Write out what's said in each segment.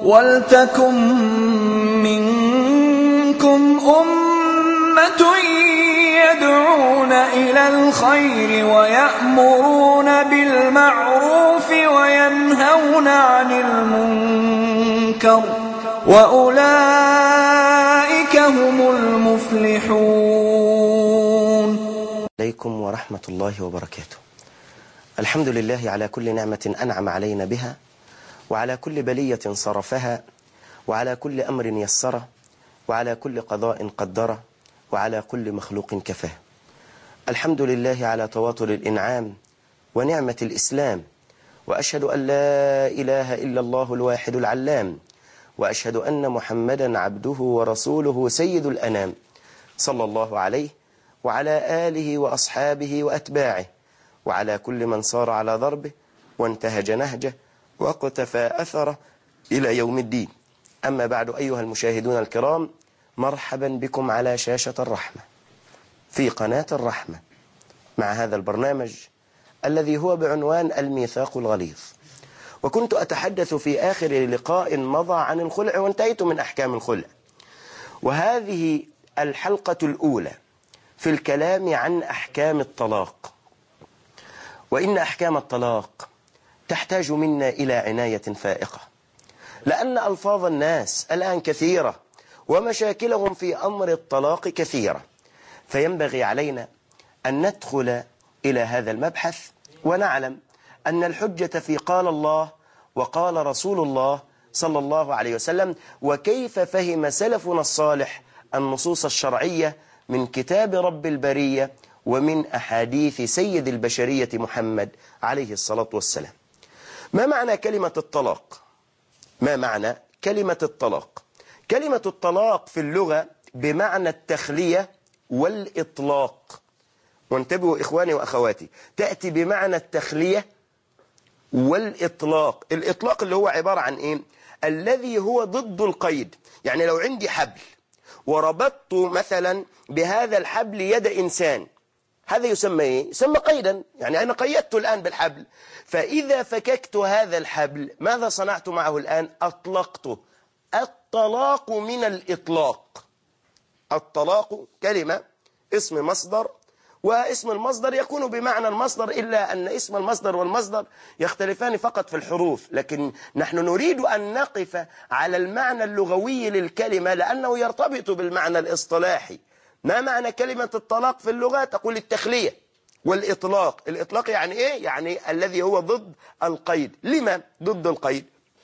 وَلْتَكُن مِّنكُمْ أُمَّةٌ يَدْعُونَ إِلَى الْخَيْرِ وَيَأْمُرُونَ بِالْمَعْرُوفِ وَيَنْهَوْنَ عَنِ الْمُنكَرِ وَأُولَئِكَ هُمُ الْمُفْلِحُونَ. عليكم ورحمة الله وبركاته. الحمد لله على كل نعمة أنعم علينا بها، وعلى كل بلية صرفها، وعلى كل أمر يسره، وعلى كل قضاء قدره، وعلى كل مخلوق كفاه. الحمد لله على تواتر الإنعام ونعمة الإسلام، وأشهد أن لا إله إلا الله الواحد العلام، وأشهد أن محمدا عبده ورسوله سيد الأنام، صلى الله عليه وعلى آله وأصحابه وأتباعه، وعلى كل من صار على ضربه وانتهج نهجه واقتفى أثره إلى يوم الدين. أما بعد، أيها المشاهدون الكرام، مرحبا بكم على شاشة الرحمة في قناة الرحمة مع هذا البرنامج الذي هو بعنوان الميثاق الغليظ. وكنت أتحدث في آخر لقاء مضى عن الخلع، وانتهيت من أحكام الخلع، وهذه الحلقة الأولى في الكلام عن أحكام الطلاق. وإن أحكام الطلاق تحتاج منا إلى عناية فائقة، لأن ألفاظ الناس الآن كثيرة، ومشاكلهم في أمر الطلاق كثيرة، فينبغي علينا أن ندخل إلى هذا المبحث ونعلم أن الحجة في قال الله وقال رسول الله صلى الله عليه وسلم، وكيف فهم سلفنا الصالح النصوص الشرعية من كتاب رب البرية ومن أحاديث سيد البشرية محمد عليه الصلاة والسلام. ما معنى كلمة الطلاق؟ ما معنى كلمة الطلاق؟ كلمة الطلاق في اللغة بمعنى التخلية والإطلاق. وانتبهوا إخواني وأخواتي، تأتي بمعنى التخلية والإطلاق. الإطلاق اللي هو عبارة عن إيه؟ الذي هو ضد القيد. يعني لو عندي حبل وربطت مثلا بهذا الحبل يد إنسان، هذا يسمى إيه؟ يسمى قيدا. يعني أنا قيدته الآن بالحبل، فإذا فككت هذا الحبل ماذا صنعت معه الآن؟ أطلقته. الطلاق من الإطلاق. الطلاق كلمة اسم مصدر، واسم المصدر يكون بمعنى المصدر، إلا أن اسم المصدر والمصدر يختلفان فقط في الحروف، لكن نحن نريد أن نقف على المعنى اللغوي للكلمة لأنه يرتبط بالمعنى الاصطلاحي. ما معنى كلمة الطلاق في اللغة؟ تقول التخلية والإطلاق. الإطلاق يعني إيه؟ يعني الذي هو ضد القيد. لما ضد القيد؟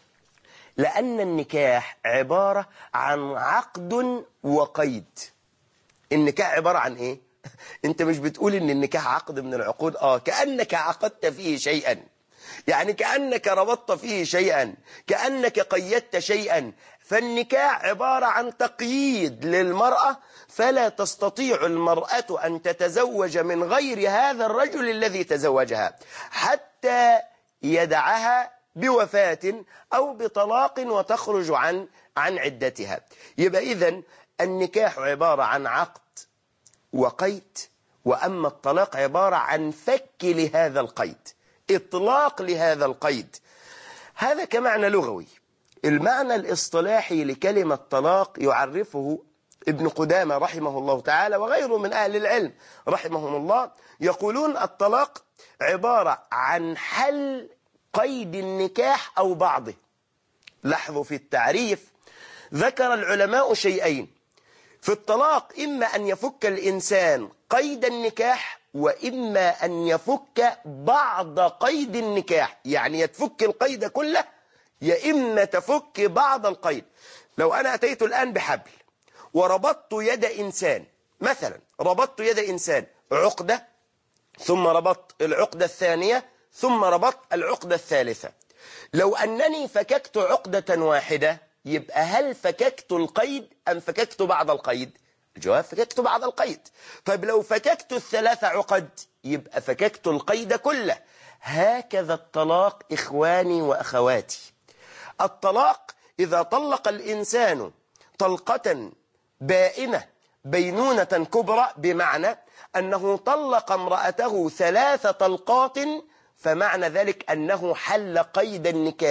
لأن النكاح عبارة عن عقد وقيد. النكاح عبارة عن إيه؟ أنت مش بتقول إن النكاح عقد من العقود؟ كأنك عقدت فيه شيئا، يعني كأنك ربطت فيه شيئا، كأنك قيدت شيئا. فالنكاح عبارة عن تقييد للمرأة، فلا تستطيع المرأة أن تتزوج من غير هذا الرجل الذي تزوجها حتى يدعها بوفاة أو بطلاق وتخرج عن عدتها. يبقى إذن النكاح عبارة عن عقد وقيد، وأما الطلاق عبارة عن فك لهذا القيد، إطلاق لهذا القيد. هذا كمعنى لغوي. المعنى الاصطلاحي لكلمة طلاق يعرفه ابن قدامة رحمه الله تعالى وغيره من أهل العلم رحمهم الله، يقولون الطلاق عبارة عن حل قيد النكاح أو بعضه. لاحظوا في التعريف ذكر العلماء شيئين في الطلاق: إما أن يفك الإنسان قيد النكاح، وإما أن يفك بعض قيد النكاح. يعني يتفك القيد كله، يا إما تفك بعض القيد. لو أنا أتيت الآن بحبل وربطت يد إنسان، مثلا ربطت يد إنسان عقدة، ثم ربطت العقدة الثانية، ثم ربطت العقدة الثالثة، لو أنني فككت عقدة واحدة، يبقى هل فككت القيد أم فككت بعض القيد؟ الجواب فككت بعض القيد. طيب لو فككت الثلاث عقد، يبقى فككت القيد كله. هكذا الطلاق إخواني وأخواتي. الطلاق إذا طلق الإنسان طلقة بائنة بينونة كبرى، بمعنى أنه طلق امرأته 3 طلقات، فمعنى ذلك أنه حل قيد النكاح،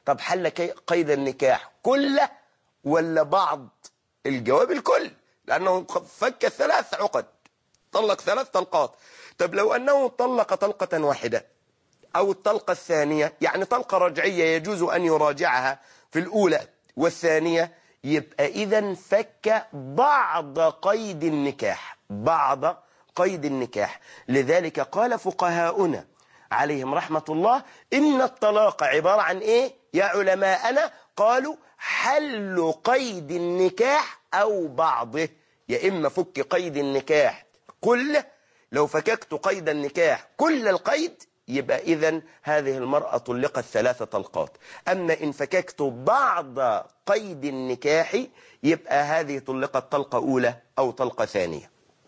طب حل قيد النكاح كله ولا بعض؟ الجواب الكل، لأنه فك 3 عقد، طلق 3 طلقات. طب لو أنه طلق طلقة واحدة أو الطلقة الثانية، يعني طلقة رجعية يجوز أن يراجعها في الأولى والثانية، يبقى إذن فك بعض قيد النكاح، بعض قيد النكاح. لذلك قال فقهاؤنا عليهم رحمة الله إن الطلاق عبارة عن إيه يا علماءنا؟ قالوا حل قيد النكاح أو بعضه، يا إما فك قيد النكاح كله، لو فككت قيد النكاح كل القيد يبقى إذن هذه المرأة طلقت 3 طلقات. أما إن فككت بعض قيد النكاح يبقى هذه طلقت طلقة أولى أو طلقة ثانية.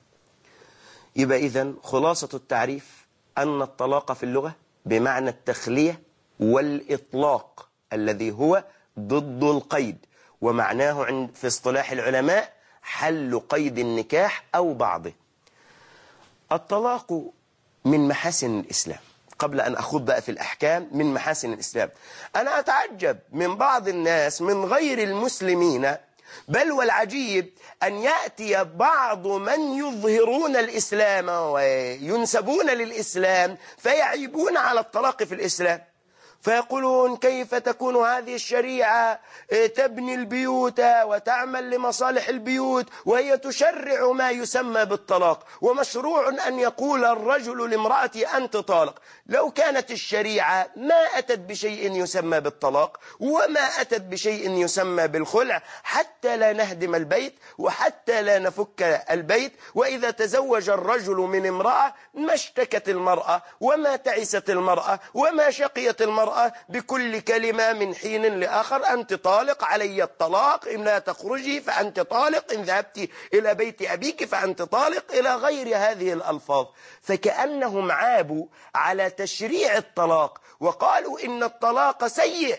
يبقى إذن خلاصة التعريف أن الطلاق في اللغة بمعنى التخلية والإطلاق الذي هو ضد القيد، ومعناه في اصطلاح العلماء حل قيد النكاح أو بعضه. الطلاق من محاسن الإسلام. قبل أن أخوض بقى في الأحكام، من محاسن الإسلام أنا أتعجب من بعض الناس من غير المسلمين، بل والعجيب أن يأتي بعض من يظهرون الإسلام وينسبون للإسلام فيعيبون على الطلاق في الإسلام، فيقولون كيف تكون هذه الشريعة تبني البيوت وتعمل لمصالح البيوت وهي تشرع ما يسمى بالطلاق، ومشروع أن يقول الرجل لامرأتي أنت طالق. لو كانت الشريعة ما أتت بشيء يسمى بالطلاق وما أتت بشيء يسمى بالخلع حتى لا نهدم البيت وحتى لا نفك البيت. وإذا تزوج الرجل من امرأة ما اشتكت المرأة وما تعست المرأة وما شقيت المرأة بكل كلمة من حين لآخر أنت طالق، علي الطلاق، إن لا تخرجي فأنت طالق، إن ذهبت إلى بيت أبيك فأنت طالق، إلى غير هذه الألفاظ. فكأنهم عابوا على تشريع الطلاق وقالوا إن الطلاق سيء.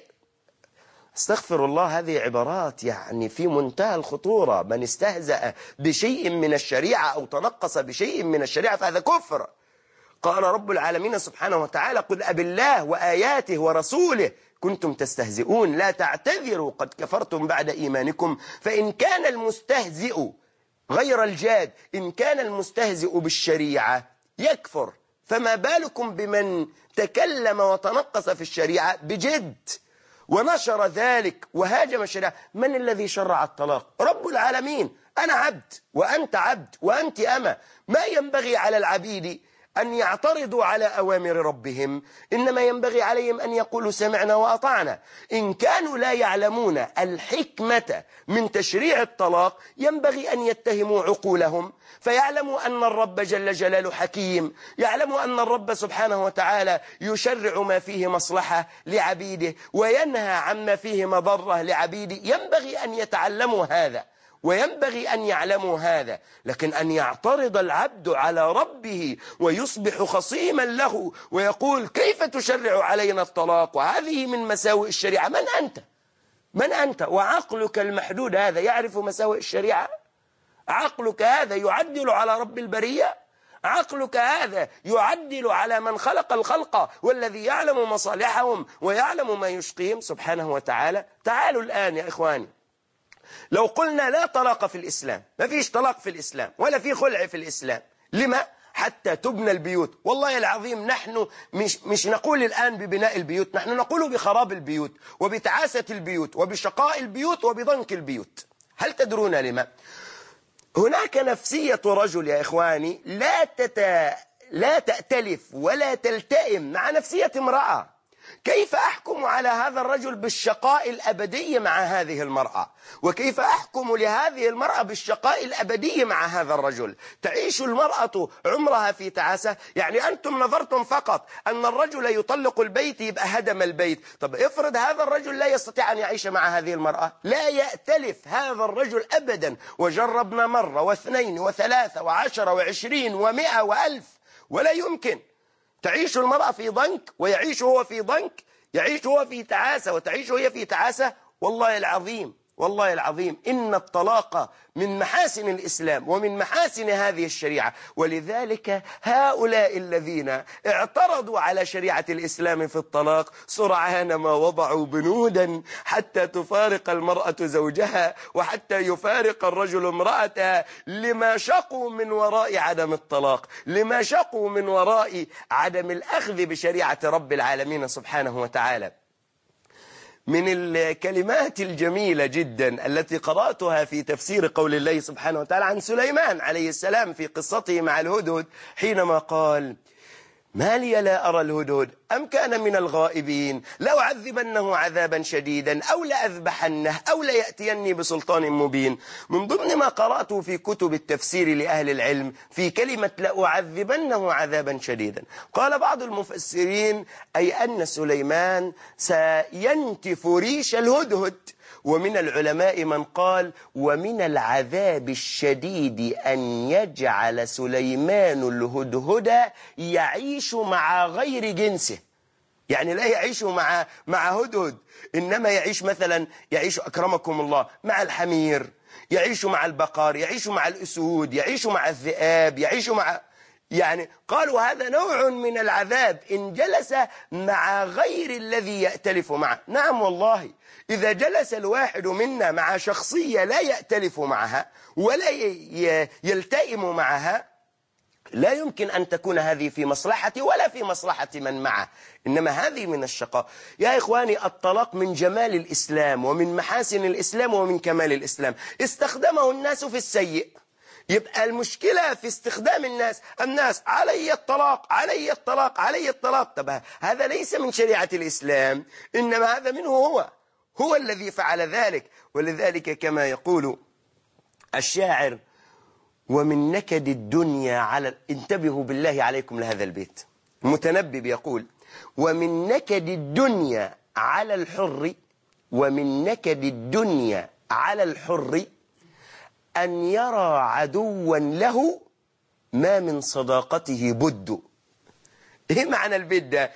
استغفر الله، هذه عبارات يعني في منتهى الخطورة. من استهزأ بشيء من الشريعة أو تنقص بشيء من الشريعة فهذا كفر. قال رب العالمين سبحانه وتعالى قل أبالله وآياته ورسوله كنتم تستهزئون لا تعتذروا قد كفرتم بعد إيمانكم. فإن كان المستهزئ غير الجاد، إن كان المستهزئ بالشريعة يكفر، فما بالكم بمن تكلم وتنقص في الشريعة بجد ونشر ذلك وهاجم الشريعة؟ من الذي شرع الطلاق؟ رب العالمين. أنا عبد وأنت عبد وأنت أمة، ما ينبغي على العبيد أن يعترضوا على أوامر ربهم، إنما ينبغي عليهم أن يقولوا سمعنا وأطعنا. إن كانوا لا يعلمون الحكمة من تشريع الطلاق ينبغي أن يتهموا عقولهم، فيعلموا أن الرب جل جلاله حكيم، يعلموا أن الرب سبحانه وتعالى يشرع ما فيه مصلحة لعبيده وينهى عما فيه مضرة لعبيده. ينبغي أن يتعلموا هذا وينبغي أن يعلموا هذا. لكن أن يعترض العبد على ربه ويصبح خصيما له ويقول كيف تشرع علينا الطلاق وهذه من مساوئ الشريعة؟ من أنت؟ من أنت وعقلك المحدود هذا يعرف مساوئ الشريعة؟ عقلك هذا يعدل على رب البرية؟ عقلك هذا يعدل على من خلق الخلق والذي يعلم مصالحهم ويعلم ما يشقيهم سبحانه وتعالى؟ تعالوا الآن يا إخواني، لو قلنا لا طلاق في الإسلام، ما فيش طلاق في الإسلام ولا في خلع في الإسلام، لما؟ حتى تبنى البيوت. والله العظيم نحن مش نقول الآن ببناء البيوت، نحن نقول بخراب البيوت وبتعاسة البيوت وبشقاء البيوت وبضنك البيوت. هل تدرون لما؟ هناك نفسية رجل يا إخواني لا تأتلف ولا تلتئم مع نفسية امرأة. كيف أحكم على هذا الرجل بالشقاء الأبدي مع هذه المرأة؟ وكيف أحكم لهذه المرأة بالشقاء الأبدي مع هذا الرجل؟ تعيش المرأة عمرها في تعاسة. يعني أنتم نظرتم فقط أن الرجل يطلق البيت يبقى هدم البيت. طب افرض هذا الرجل لا يستطيع أن يعيش مع هذه المرأة، لا يأتلف هذا الرجل أبدا. وجربنا مرة واثنين وثلاثة وعشرة وعشرين ومئة وألف، ولا يمكن. تعيش المرأة في ضنك ويعيش هو في ضنك، يعيش هو في تعاسة وتعيش هي في تعاسة. والله العظيم والله العظيم إن الطلاق من محاسن الإسلام ومن محاسن هذه الشريعة، ولذلك هؤلاء الذين اعترضوا على شريعة الإسلام في الطلاق سرعان ما وضعوا بنودا حتى تفارق المرأة زوجها وحتى يفارق الرجل امرأته، لما شقوا من وراء عدم الطلاق، لما شقوا من وراء عدم الأخذ بشريعة رب العالمين سبحانه وتعالى. من الكلمات الجميلة جدا التي قرأتها في تفسير قول الله سبحانه وتعالى عن سليمان عليه السلام في قصته مع الهدهد حينما قال: ما لي لا أرى الهدهد أم كان من الغائبين لأعذبنه عذابا شديدا أو لأذبحنه أو ليأتيني بسلطان مبين. من ضمن ما قرأته في كتب التفسير لأهل العلم في كلمة لأعذبنه عذابا شديدا، قال بعض المفسرين أي أن سليمان سينتف ريش الهدهد. ومن العلماء من قال: ومن العذاب الشديد أن يجعل سليمان الهدهد يعيش مع غير جنسه، يعني لا يعيش مع هدهد، إنما يعيش مثلا أكرمكم الله مع الحمير، يعيش مع البقر، يعيش مع الأسود، يعيش مع الذئاب، يعيش مع، يعني قالوا هذا نوع من العذاب إن جلس مع غير الذي يأتلف معه. نعم والله، إذا جلس الواحد منا مع شخصية لا يأتلف معها ولا يلتئم معها، لا يمكن أن تكون هذه في مصلحتي ولا في مصلحة من معه، إنما هذه من الشقاء. يا إخواني، الطلاق من جمال الإسلام ومن محاسن الإسلام ومن كمال الإسلام. استخدمه الناس في السيء. يبقى المشكلة في استخدام الناس علي الطلاق علي الطلاق علي الطلاق. طب هذا ليس من شريعة الإسلام، إنما هذا منه هو الذي فعل ذلك. ولذلك كما يقول الشاعر: ومن نكد الدنيا انتبهوا بالله عليكم لهذا البيت، المتنبي يقول: ومن نكد الدنيا على الحر، ومن نكد الدنيا على الحر أن يرى عدوا له ما من صداقته بد. إيه معنى البيت ده؟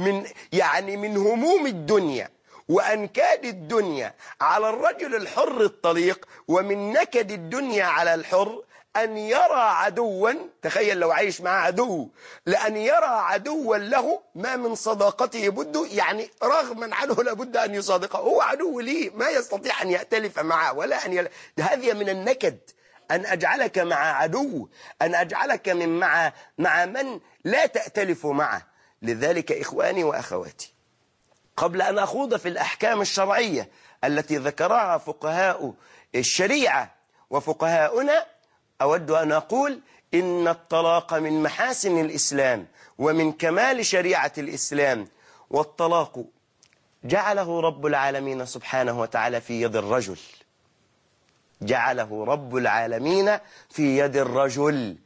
يعني من هموم الدنيا وأنكاد الدنيا على الرجل الحر الطليق، ومن نكد الدنيا على الحر أن يرى عدوا، تخيل لو عايش معه عدو، لأن يرى عدوا له ما من صداقته بد، يعني رغما عنه لابد أن يصادقه، هو عدو ليه ما يستطيع أن يأتلف معه ولا هذه من النكد، أن أجعلك مع عدو، أن أجعلك مع من لا تأتلف معه. لذلك إخواني وأخواتي، قبل أن أخوض في الأحكام الشرعية التي ذكرها فقهاء الشريعة وفقهاؤنا، أود أن أقول إن الطلاق من محاسن الإسلام ومن كمال شريعة الإسلام. والطلاق جعله رب العالمين سبحانه وتعالى في يد الرجل، جعله رب العالمين في يد الرجل.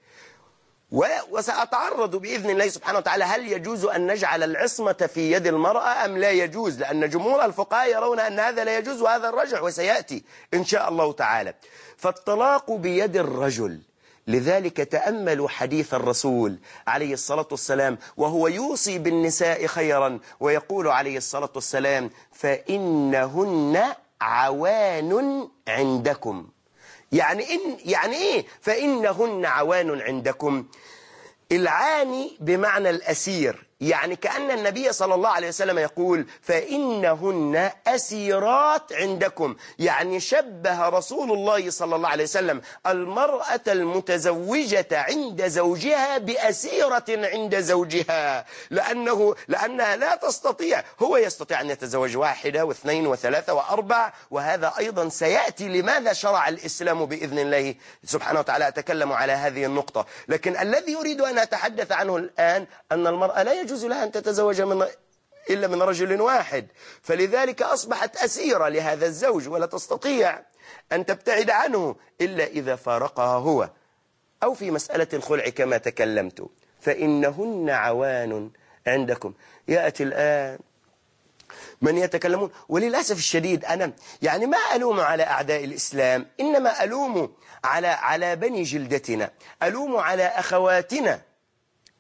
وسأتعرض بإذن الله سبحانه وتعالى هل يجوز أن نجعل العصمة في يد المرأة أم لا يجوز، لأن جمهور الفقهاء يرون أن هذا لا يجوز وهذا الرجع، وسيأتي إن شاء الله تعالى. فالطلاق بيد الرجل. لذلك تأملوا حديث الرسول عليه الصلاة والسلام وهو يوصي بالنساء خيرا، ويقول عليه الصلاة والسلام: فإنهن عوان عندكم. يعني إيه فإنهن عوان عندكم؟ العاني بمعنى الأسير، يعني كأن النبي صلى الله عليه وسلم يقول: فإنهن أسيرات عندكم. يعني شبه رسول الله صلى الله عليه وسلم المرأة المتزوجة عند زوجها بأسيرة عند زوجها، لأنها لا تستطيع، هو يستطيع أن يتزوج 1 و2 و3 و4، وهذا أيضا سيأتي لماذا شرع الإسلام بإذن الله سبحانه وتعالى. أتكلم على هذه النقطة، لكن الذي يريد أن أتحدث عنه الآن أن المرأة لا يجوز لها أن تتزوج إلا من رجل واحد، فلذلك أصبحت أسيرة لهذا الزوج ولا تستطيع أن تبتعد عنه إلا إذا فارقها هو، أو في مسألة الخلع كما تكلمت. فإنهن عوان عندكم. يأتي الآن من يتكلمون، وللأسف الشديد أنا يعني ما ألوم على أعداء الإسلام، إنما ألوم على بني جلدتنا، ألوم على أخواتنا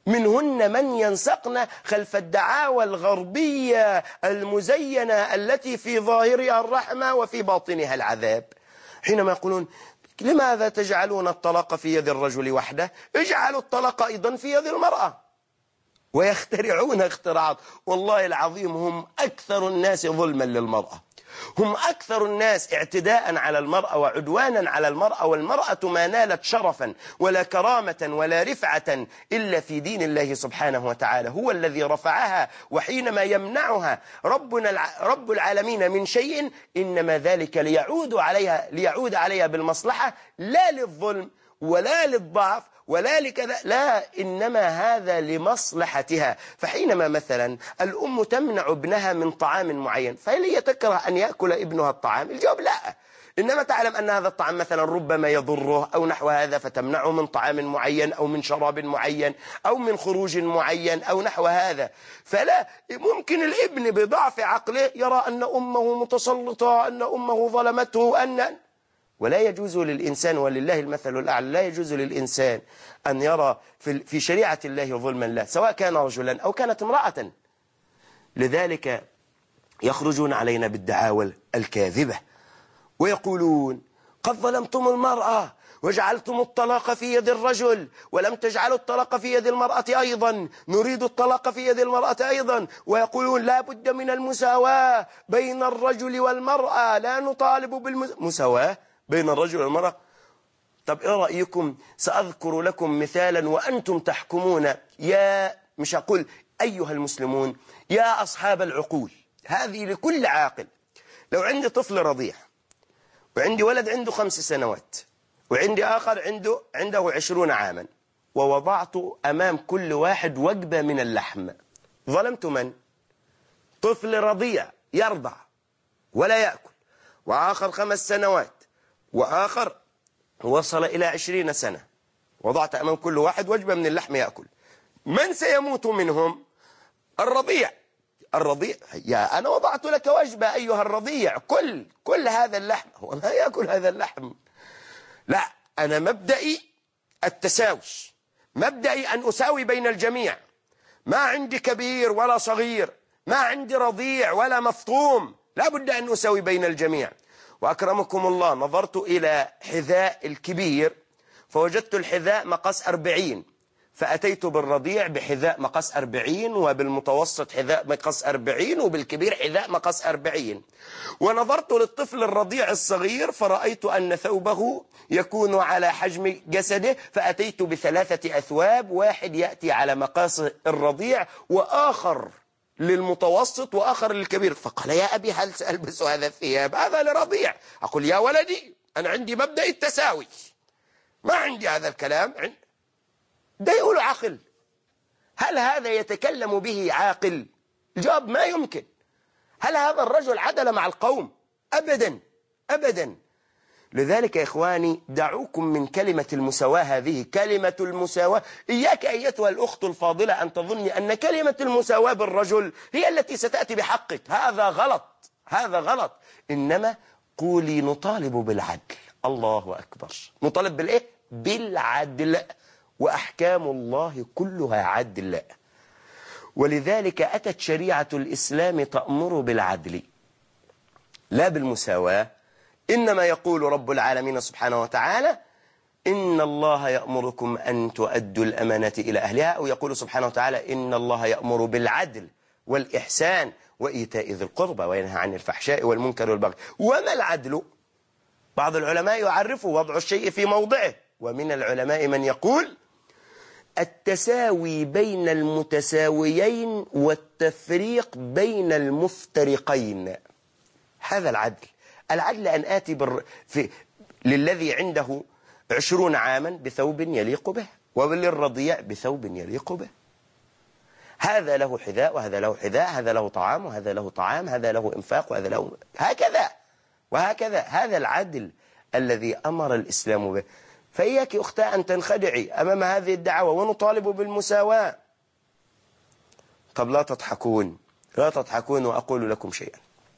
منهن من ينسقن خلف الدعاوى الغربية المزينة التي في ظاهرها الرحمة وفي باطنها العذاب. حينما يقولون لماذا تجعلون الطلاق في يد الرجل وحده؟ اجعلوا الطلاق أيضا في يد المرأة. ويخترعون اختراعات، والله العظيم هم أكثر الناس ظلما للمرأة، هم أكثر الناس اعتداء على المرأة وعدوانا على المرأة. والمرأة ما نالت شرفا ولا كرامة ولا رفعة إلا في دين الله سبحانه وتعالى، هو الذي رفعها. وحينما يمنعها رب العالمين من شيء إنما ذلك ليعود عليها بالمصلحة، لا للظلم ولا للضعف ولا لكذا، لا، إنما هذا لمصلحتها. فحينما مثلا الأم تمنع ابنها من طعام معين، فهل هي تكره أن يأكل ابنها الطعام؟ الجواب لا، إنما تعلم أن هذا الطعام مثلا ربما يضره أو نحو هذا، فتمنعه من طعام معين أو من شراب معين أو من خروج معين أو نحو هذا. فلا ممكن الابن بضعف عقله يرى أن أمه متسلطة، أن أمه ظلمته، ولا يجوز للإنسان، ولله المثل الأعلى، لا يجوز للإنسان أن يرى في شريعة الله ظلما له، سواء كان رجلا أو كانت امرأة. لذلك يخرجون علينا بالدعاوى الكاذبة ويقولون قد ظلمتم المرأة وجعلتم الطلاق في يد الرجل ولم تجعلوا الطلاق في يد المرأة أيضا، نريد الطلاق في يد المرأة أيضا. ويقولون لا بد من المساواة بين الرجل والمرأة، لا نطالب بالمساواة بين الرجل والمرأة. طب إيه رأيكم؟ سأذكر لكم مثالا وأنتم تحكمون، مش أقول أيها المسلمون، يا أصحاب العقول، هذه لكل عاقل. لو عندي طفل رضيع وعندي ولد عنده 5 سنوات وعندي آخر عنده 20 عاما، ووضعت أمام كل واحد وجبة من اللحم، ظلمت من؟ طفل رضيع يرضع ولا يأكل، وآخر 5 سنوات، وآخر وصل إلى 20 سنة، وضعت أمام كل واحد وجبة من اللحم يأكل. من سيموت منهم؟ الرضيع. يا أنا وضعت لك وجبة أيها الرضيع، كل هذا اللحم. هو لا يأكل هذا اللحم. لا، أنا مبدئي التساوي، مبدئي أن أساوي بين الجميع، ما عندي كبير ولا صغير، ما عندي رضيع ولا مفطوم، لا بد أن أساوي بين الجميع. وأكرمكم الله نظرت إلى حذاء الكبير فوجدت الحذاء مقاس 40، فأتيت بالرضيع بحذاء مقاس 40، وبالمتوسط حذاء مقاس 40، وبالكبير حذاء مقاس 40. ونظرت للطفل الرضيع الصغير فرأيت أن ثوبه يكون على حجم جسده، فأتيت ب3 أثواب، واحد يأتي على مقاس الرضيع وآخر للمتوسط وآخر للكبير. فقال يا أبي هل سألبس هذا الثياب؟ هذا لرضيع. أقول يا ولدي أنا عندي مبدأ التساوي، ما عندي هذا الكلام. ده يقول عاقل؟ هل هذا يتكلم به عاقل؟ الجواب ما يمكن. هل هذا الرجل عدل مع القوم؟ أبدا أبدا. لذلك يا إخواني دعوكم من كلمة المساواة هذه، كلمة المساواة. إياك أيتها الأخت الفاضلة أن تظني أن كلمة المساواة بالرجل هي التي ستأتي بحقك، هذا غلط، هذا غلط. إنما قولي نطالب بالعدل. الله أكبر. نطالب بالإيه؟ بالعدل. وأحكام الله كلها عدل. ولذلك أتت شريعة الإسلام تأمر بالعدل لا بالمساواة. إنما يقول رب العالمين سبحانه وتعالى إن الله يأمركم أن تؤدوا الأمانة إلى أهلها، أو يقول سبحانه وتعالى إن الله يأمر بالعدل والإحسان وإيتاء ذي القربى وينهى عن الفحشاء والمنكر والبغي. وما العدل؟ بعض العلماء يعرفوا وضع الشيء في موضعه، ومن العلماء من يقول التساوي بين المتساويين والتفريق بين المفترقين. هذا العدل. العدل أن آتي للذي عنده 20 عاما بثوب يليق به، وللرضيع بثوب يليق به. هذا له حذاء وهذا له حذاء، هذا له طعام وهذا له طعام، هذا له إنفاق وهذا له هكذا وهكذا. هذا العدل الذي أمر الإسلام به. فإياك أختاه أن تنخدعي أمام هذه الدعوة ونطالب بالمساواة. طب لا تضحكون، لا تضحكون، وأقول لكم شيئا.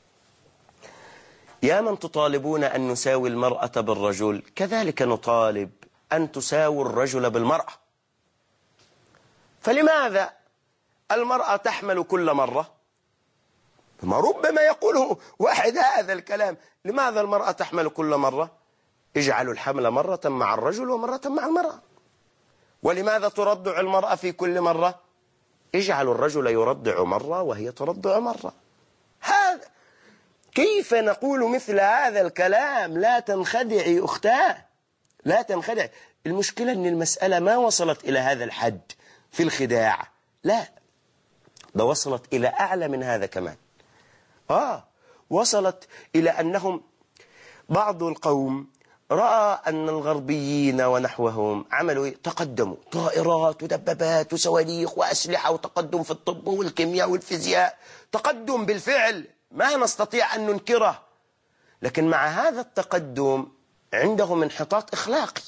يا من تطالبون أن نساوي المرأة بالرجل، كذلك نطالب أن تساووا الرجل بالمرأة. فلماذا المرأة تحمل كل مرة؟ ما ربما يقوله واحد هذا الكلام، لماذا المرأة تحمل كل مرة؟ اجعلوا الحمل مرة مع الرجل ومرة مع المرأة. ولماذا ترضع المرأة في كل مرة؟ اجعلوا الرجل يرضع مرة وهي ترضع مرة. هذا كيف نقول مثل هذا الكلام؟ لا تنخدعي أختاه، لا تنخدعي. المشكلة أن المسألة ما وصلت إلى هذا الحد في الخداع، لا، ده وصلت إلى أعلى من هذا كمان. وصلت إلى أنهم بعض القوم رأى أن الغربيين ونحوهم عملوا تقدموا، طائرات ودبابات وصواريخ وأسلحة، وتقدم في الطب والكيمياء والفيزياء، تقدم بالفعل ما نستطيع أن ننكره. لكن مع هذا التقدم عندهم انحطاط أخلاقي.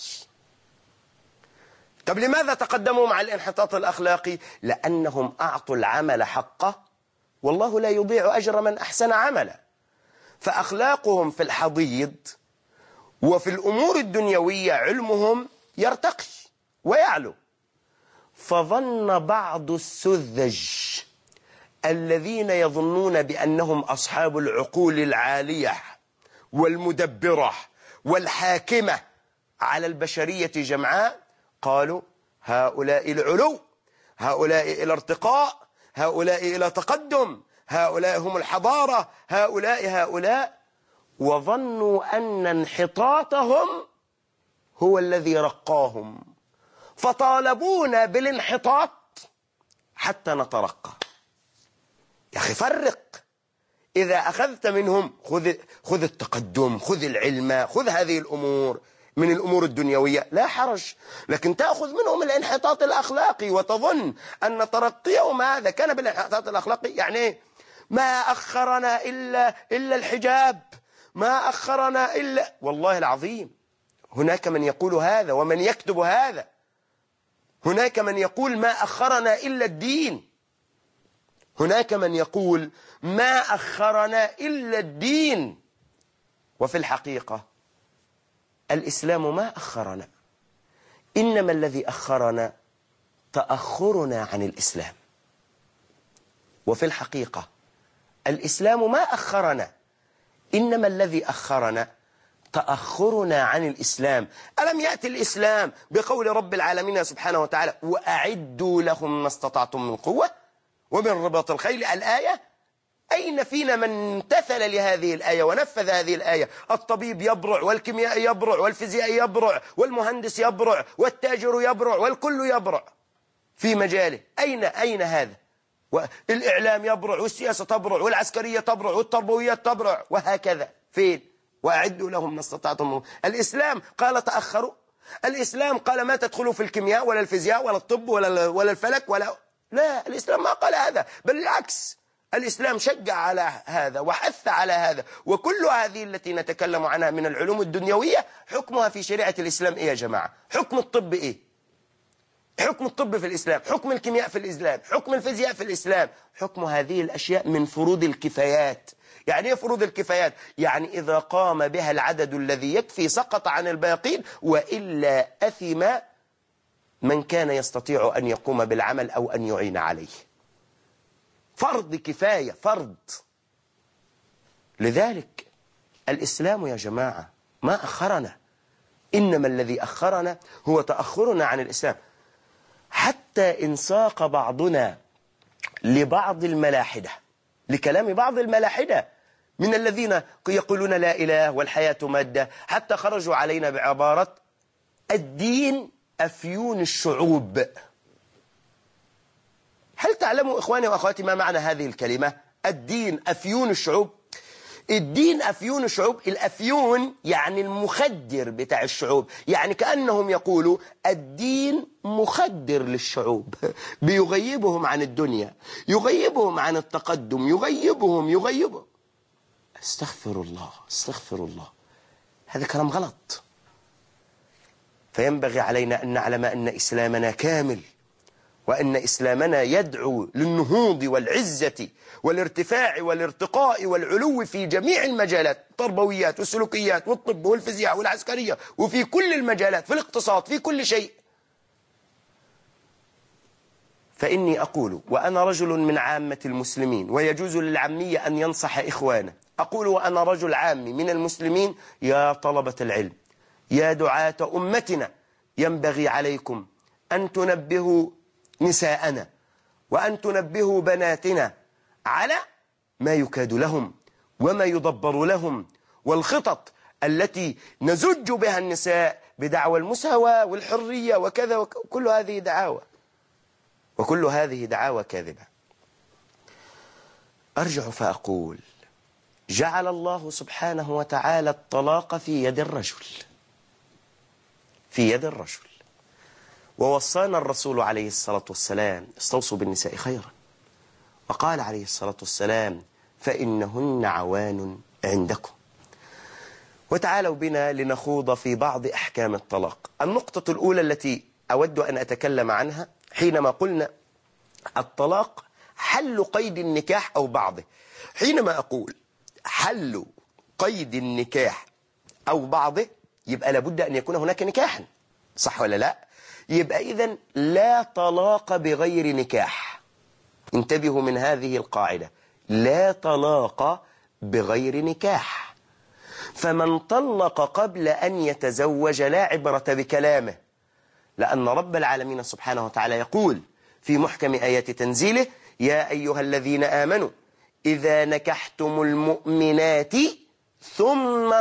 طب لماذا تقدموا مع الانحطاط الأخلاقي؟ لأنهم أعطوا العمل حقه، والله لا يضيع أجر من أحسن عملا. فأخلاقهم في الحضيض وفي الأمور الدنيوية علمهم يرتقي ويعلو. فظن بعض السذج الذين يظنون بأنهم أصحاب العقول العالية والمدبرة والحاكمة على البشرية جمعاء، قالوا هؤلاء العلو، هؤلاء إلى ارتقاء، هؤلاء إلى تقدم، هؤلاء هم الحضارة، هؤلاء، وظنوا أن انحطاطهم هو الذي رقاهم، فطالبونا بالانحطاط حتى نترقى. يا أخي فرق، إذا أخذت منهم خذ التقدم، خذ العلم، خذ هذه الأمور من الأمور الدنيوية لا حرج، لكن تأخذ منهم الانحطاط الأخلاقي وتظن أن ترقيهم هذا كان بالانحطاط الأخلاقي. يعني ما أخرنا إلا الحجاب، ما أخرنا إلا، والله العظيم هناك من يقول هذا ومن يكتب هذا. هناك من يقول ما أخرنا إلا الدين، هناك من يقول ما أخرنا إلا الدين. وفي الحقيقة الإسلام ما أخرنا، إنما الذي أخرنا تأخرنا عن الإسلام. وفي الحقيقة الإسلام ما أخرنا، إنما الذي أخرنا تأخرنا عن الإسلام. ألم يأتي الإسلام بقول رب العالمين سبحانه وتعالى وأعدوا لهم ما استطعتم من قوة ومن رباط الخيل؟ الآية أين فينا من امتثل لهذه الآية ونفذ هذه الآية؟ الطبيب يبرع، والكيمياء يبرع، والفيزياء يبرع، والمهندس يبرع، والتاجر يبرع، والكل يبرع في مجاله. أين هذا؟ والإعلام يبرع، والسياسة تبرع، والعسكرية تبرع، والتربوية تبرع، وهكذا. فين؟ وأعدوا لهم ما استطعتم. الإسلام قال تأخروا؟ الإسلام قال ما تدخلوا في الكيمياء ولا الفيزياء ولا الطب ولا الفلك لا، الإسلام ما قال هذا، بل بالعكس، الإسلام شجع على هذا وحث على هذا. وكل هذه التي نتكلم عنها من العلوم الدنيوية حكمها في شريعة الإسلام إيه يا جماعة؟ حكم الطب إيه؟ حكم الطب في الإسلام، حكم الكيمياء في الإسلام، حكم الفيزياء في الإسلام. حكم هذه الأشياء من فروض الكفايات. يعني إيه فروض الكفايات؟ يعني إذا قام بها العدد الذي يكفي سقط عن الباقين، وإلا أثم من كان يستطيع أن يقوم بالعمل أو أن يعين عليه. فرض كفاية، فرض. لذلك الإسلام يا جماعة ما أخرنا، إنما الذي أخرنا هو تأخرنا عن الإسلام. حتى إن ساق بعضنا لبعض الملاحدة، لكلام بعض الملاحدة من الذين يقولون لا إله والحياة مادة، حتى خرجوا علينا بعبارة الدين أفيون الشعوب. هل تعلموا إخواني وأخواتي ما معنى هذه الكلمة؟ الدين أفيون الشعوب. الدين أفيون الشعوب، الأفيون يعني المخدر بتاع الشعوب، يعني كأنهم يقولوا الدين مخدر للشعوب، بيغيبهم عن الدنيا، يغيبهم عن التقدم، يغيبهم. استغفر الله، استغفر الله، هذا كلام غلط. فينبغي علينا أن نعلم أن إسلامنا كامل، وأن إسلامنا يدعو للنهوض والعزة والارتفاع والارتقاء والعلو في جميع المجالات، التربويات والسلوكيات والطب والفيزياء والعسكرية، وفي كل المجالات، في الاقتصاد، في كل شيء. فإني أقول وأنا رجل من عامة المسلمين، ويجوز للعامية أن ينصح إخوانه، أقول وأنا رجل عامي من المسلمين: يا طلبة العلم، يا دعاة أمتنا، ينبغي عليكم أن تنبهوا نساءنا وأن تنبهوا بناتنا على ما يكاد لهم وما يدبر لهم، والخطط التي نزج بها النساء بدعوى المساواة والحرية وكذا وكل هذه دعاوى، وكل هذه دعاوى كاذبة. أرجع فأقول: جعل الله سبحانه وتعالى الطلاق في يد الرجل، في يد الرجل، ووصانا الرسول عليه الصلاة والسلام: استوصوا بالنساء خيرا، وقال عليه الصلاة والسلام: فإنهن عوان عندكم. وتعالوا بنا لنخوض في بعض أحكام الطلاق. النقطة الأولى التي أود أن أتكلم عنها حينما قلنا الطلاق حل قيد النكاح أو بعضه. حينما أقول حل قيد النكاح أو بعضه يبقى لابد أن يكون هناك نكاحا، صح ولا لا؟ يبقى إذن لا طلاق بغير نكاح. انتبهوا من هذه القاعدة: لا طلاق بغير نكاح. فمن طلق قبل أن يتزوج لا عبرة بكلامه، لأن رب العالمين سبحانه وتعالى يقول في محكم آيات تنزيله: يا أيها الذين آمنوا إذا نكحتم المؤمنات ثم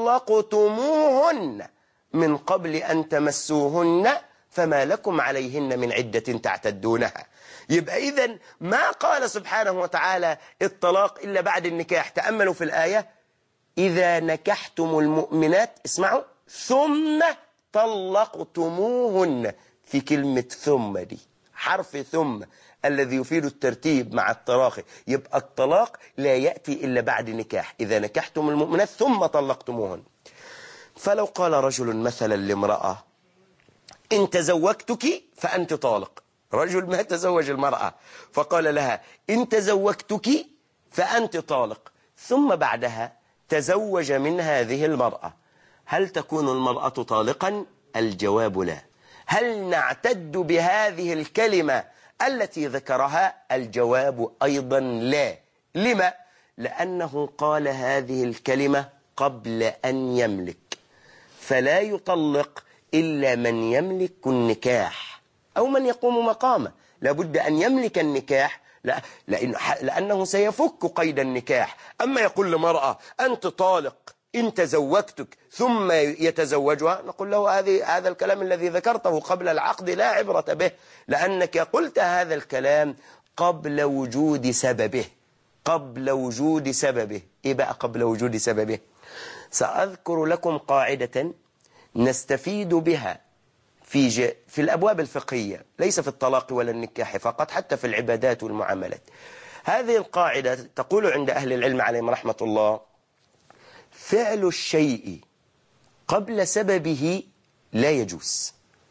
طلقتموهن من قبل أن تمسوهن فما لكم عليهن من عدة تعتدونها. يبقى إذن ما قال سبحانه وتعالى الطلاق إلا بعد النكاح. تأملوا في الآية: إذا نكحتم المؤمنات، اسمعوا، ثم طلقتموهن. في كلمة ثم دي حرف ثم الذي يفيد الترتيب مع التراخي، يبقى الطلاق لا يأتي إلا بعد نكاح. إذا نكحتم المؤمنات ثم طلقتموهن. فلو قال رجل مثلا لامرأة: إن تزوجتك فأنت طالق. رجل ما تزوج المرأة فقال لها: إن تزوجتك فأنت طالق، ثم بعدها تزوج من هذه المرأة، هل تكون المرأة طالقا؟ الجواب لا. هل نعتد بهذه الكلمة التي ذكرها؟ الجواب أيضا لا. لما؟ لأنه قال هذه الكلمة قبل أن يملك، فلا يطلق إلا من يملك النكاح أو من يقوم مقامه. لابد أن يملك النكاح لأنه سيفك قيد النكاح. أما يقول لمرأة: أنت طالق إن تزوجتك، ثم يتزوجها، نقول له هذا الكلام الذي ذكرته قبل العقد لا عبرة به، لأنك قلت هذا الكلام قبل وجود سببه. قبل وجود سببه. إيه بقى قبل وجود سببه؟ سأذكر لكم قاعدة نستفيد بها في الأبواب الفقهية، ليس في الطلاق ولا النكاح فقط، حتى في العبادات والمعاملات. هذه القاعدة تقول عند أهل العلم عليهم رحمة الله: فعل الشيء قبل سببه لا يجوز،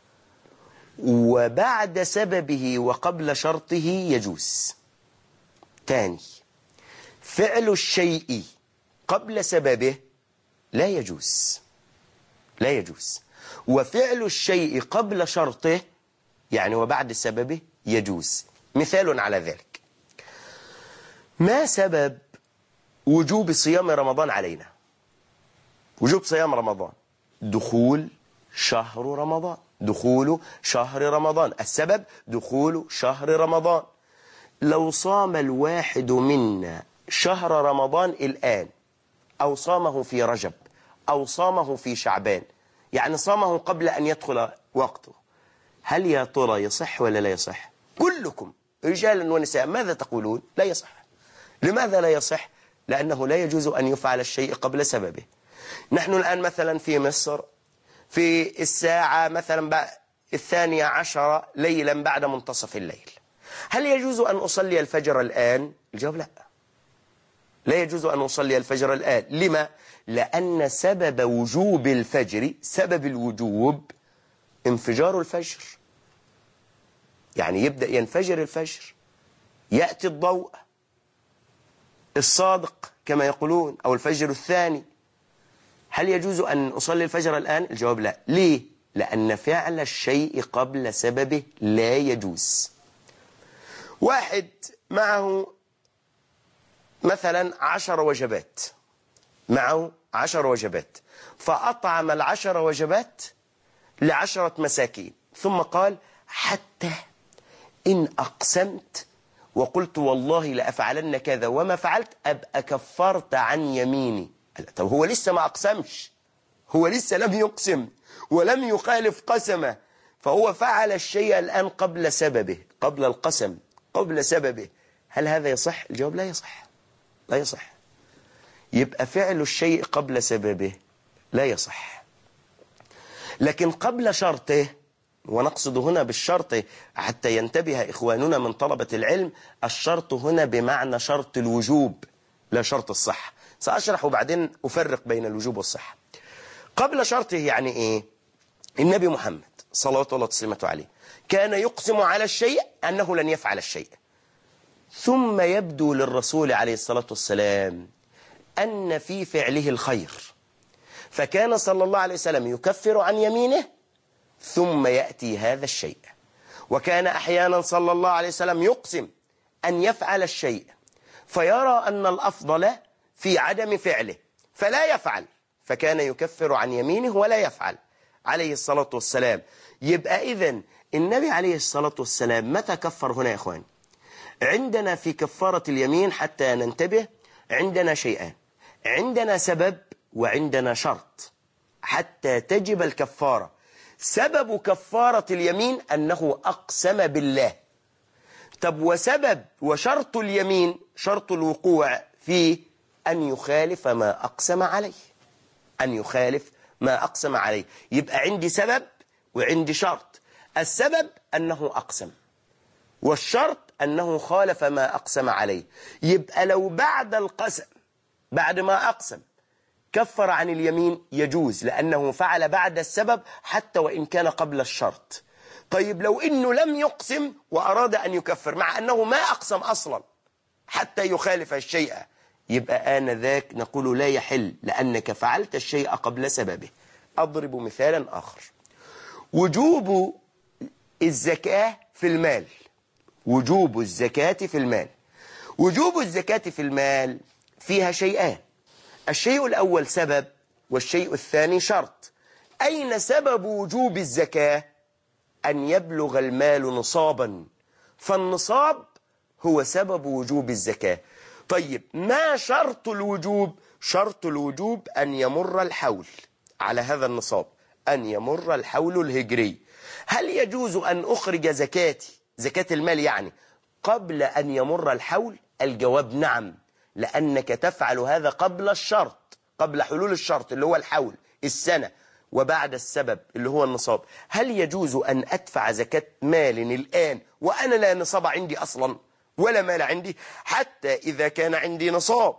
وبعد سببه وقبل شرطه يجوز. تاني: فعل الشيء قبل سببه لا يجوز، لا يجوز، وفعل الشيء قبل شرطه يعني وبعد سببه يجوز. مثال على ذلك: ما سبب وجوب صيام رمضان علينا؟ وجوب صيام رمضان دخول شهر رمضان، دخول شهر رمضان. السبب دخول شهر رمضان. لو صام الواحد منا شهر رمضان الآن، أو صامه في رجب، أو صامه في شعبان، يعني صامه قبل أن يدخل وقته، هل يا ترى يصح ولا لا يصح؟ كلكم رجالا ونساء ماذا تقولون؟ لا يصح. لماذا لا يصح؟ لأنه لا يجوز أن يفعل الشيء قبل سببه. نحن الآن مثلا في مصر في الساعة مثلا 12 ليلا بعد منتصف الليل، هل يجوز أن أصلي الفجر الآن؟ الجواب لا، لا يجوز أن أصلي الفجر الآن. لما؟ لأن سبب وجوب الفجر، سبب الوجوب انفجار الفجر، يعني يبدأ ينفجر الفجر، يأتي الضوء الصادق كما يقولون، أو الفجر الثاني. هل يجوز أن أصلي الفجر الآن؟ الجواب لا. ليه؟ لأن فعل الشيء قبل سببه لا يجوز. واحد معه مثلا 10 وجبات، معه 10 وجبات، فأطعم 10 وجبات ل10 مساكين، ثم قال حتى إن أقسمت وقلت والله لأفعلن كذا وما فعلت أبقى كفرت عن يميني. طب هو لسه ما أقسمش، هو لسه لم يقسم ولم يخالف قسمه، فهو فعل الشيء الآن قبل سببه، قبل القسم، قبل سببه. هل هذا يصح؟ الجواب لا يصح، لا يصح. يبقى فعل الشيء قبل سببه لا يصح، لكن قبل شرطه، ونقصد هنا بالشرط حتى ينتبه إخواننا من طلبة العلم، الشرط هنا بمعنى شرط الوجوب لا شرط الصحة. سأشرح وبعدين أفرق بين الوجوب والصحة. قبل شرطه يعني إيه؟ النبي محمد صلوات الله وسلامته عليه كان يقسم على الشيء أنه لن يفعل الشيء، ثم يبدو للرسول عليه الصلاة والسلام أن في فعله الخير، فكان صلى الله عليه وسلم يكفر عن يمينه ثم يأتي هذا الشيء. وكان أحيانا صلى الله عليه وسلم يقسم أن يفعل الشيء فيرى أن الأفضل في عدم فعله فلا يفعل، فكان يكفر عن يمينه ولا يفعل عليه الصلاة والسلام. يبقى إذن النبي عليه الصلاة والسلام متى كفر هنا يا إخوان؟ عندنا في كفارة اليمين حتى ننتبه عندنا شيئان، عندنا سبب وعندنا شرط حتى تجب الكفارة. سبب كفارة اليمين أنه أقسم بالله. طب وسبب وشرط اليمين شرط الوقوع في أن يخالف ما أقسم عليه، أن يخالف ما أقسم عليه. يبقى عندي سبب وعندي شرط. السبب أنه أقسم، والشرط أنه خالف ما أقسم عليه. يبقى لو بعد القسم، بعد ما أقسم، كفر عن اليمين يجوز، لأنه فعل بعد السبب حتى وإن كان قبل الشرط. طيب لو إنه لم يقسم وأراد أن يكفر مع أنه ما أقسم أصلا حتى يخالف الشيء، يبقى آنذاك نقول لا يحل لأنك فعلت الشيء قبل سببه. أضرب مثالا آخر. وجوب الزكاة في المال، وجوب الزكاة في المال. وجوب الزكاة في المال فيها شيئان، الشيء الأول سبب والشيء الثاني شرط. أين سبب وجوب الزكاة؟ أن يبلغ المال نصابا، فالنصاب هو سبب وجوب الزكاة. طيب ما شرط الوجوب؟ شرط الوجوب أن يمر الحول على هذا النصاب، أن يمر الحول الهجري. هل يجوز أن أخرج زكاتي، زكاة المال يعني، قبل أن يمر الحول؟ الجواب نعم، لأنك تفعل هذا قبل الشرط، قبل حلول الشرط اللي هو الحول السنة، وبعد السبب اللي هو النصاب. هل يجوز أن أدفع زكاة مال الآن وأنا لا نصاب عندي أصلا ولا مال عندي؟ حتى إذا كان عندي نصاب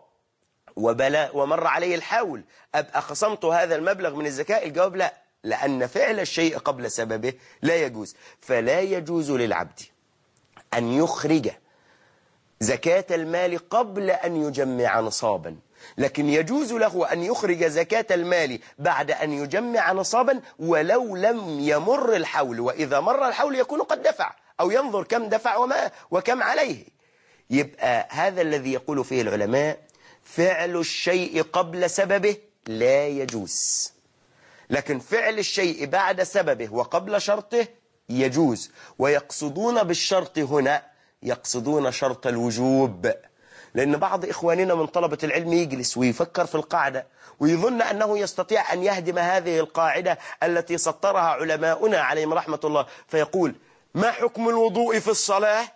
ومر عليه الحول أبقى خصمت هذا المبلغ من الزكاة؟ الجواب لا، لأن فعل الشيء قبل سببه لا يجوز. فلا يجوز للعبد أن يخرج زكاة المال قبل أن يجمع نصابا، لكن يجوز له أن يخرج زكاة المال بعد أن يجمع نصابا ولو لم يمر الحول، وإذا مر الحول يكون قد دفع، أو ينظر كم دفع وكم عليه. يبقى هذا الذي يقول فيه العلماء فعل الشيء قبل سببه لا يجوز، لكن فعل الشيء بعد سببه وقبل شرطه يجوز. ويقصدون بالشرط هنا يقصدون شرط الوجوب، لأن بعض إخواننا من طلبة العلم يجلس ويفكر في القاعدة ويظن أنه يستطيع أن يهدم هذه القاعدة التي سطرها علماؤنا عليهم رحمة الله، فيقول ما حكم الوضوء في الصلاة؟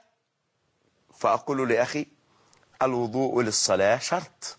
فأقول لأخي الوضوء للصلاة شرط،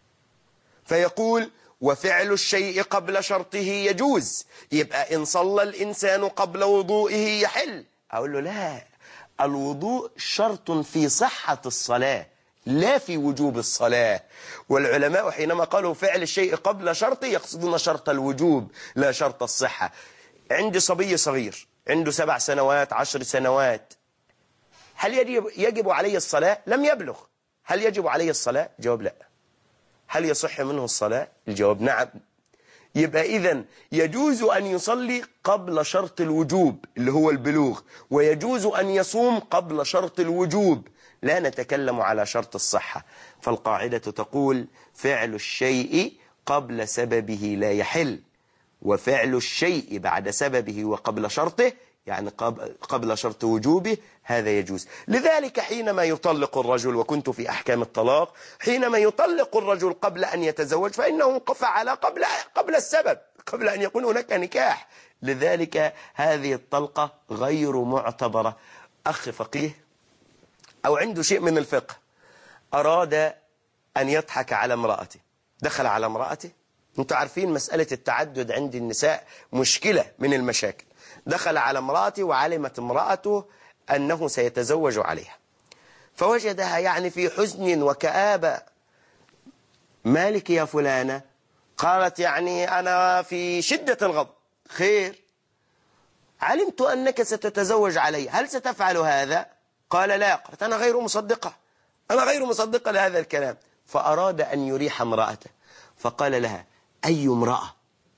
فيقول وفعل الشيء قبل شرطه يجوز، يبقى إن صلى الإنسان قبل وضوئه يحل. أقول له لا، الوضوء شرط في صحة الصلاة لا في وجوب الصلاة. والعلماء حينما قالوا فعل الشيء قبل شرطه يقصدون شرط الوجوب لا شرط الصحة. عندي صبي صغير عنده 7 سنوات 10 سنوات، هل يجب عليه الصلاة؟ لم يبلغ، هل يجب عليه الصلاة؟ الجواب لا. هل يصح منه الصلاة؟ الجواب نعم يبقى إذن يجوز أن يصلي قبل شرط الوجوب اللي هو البلوغ، ويجوز أن يصوم قبل شرط الوجوب، لا نتكلم على شرط الصحة. فالقاعدة تقول فعل الشيء قبل سببه لا يحل، وفعل الشيء بعد سببه وقبل شرطه يعني قبل شرط وجوبه هذا يجوز. لذلك حينما يطلق الرجل، وكنت في أحكام الطلاق، حينما يطلق الرجل قبل أن يتزوج فإنه فعل قبل السبب، قبل أن يكون هناك نكاح. لذلك هذه الطلقة غير معتبرة. أخ فقيه أو عنده شيء من الفقه أراد أن يضحك على امرأته، دخل على امرأته. أنتم عارفين مسألة التعدد عند النساء مشكلة من المشاكل. دخل على امرأته وعلمت امرأته أنه سيتزوج عليها، فوجدها يعني في حزن وكآبة. مالك يا فلانة؟ قالت يعني أنا في شدة الغضب. خير، علمت أنك ستتزوج علي، هل ستفعل هذا؟ قال لا. قالت أنا غير مصدقة، أنا غير مصدقة لهذا الكلام. فأراد أن يريح امرأته فقال لها أي امرأة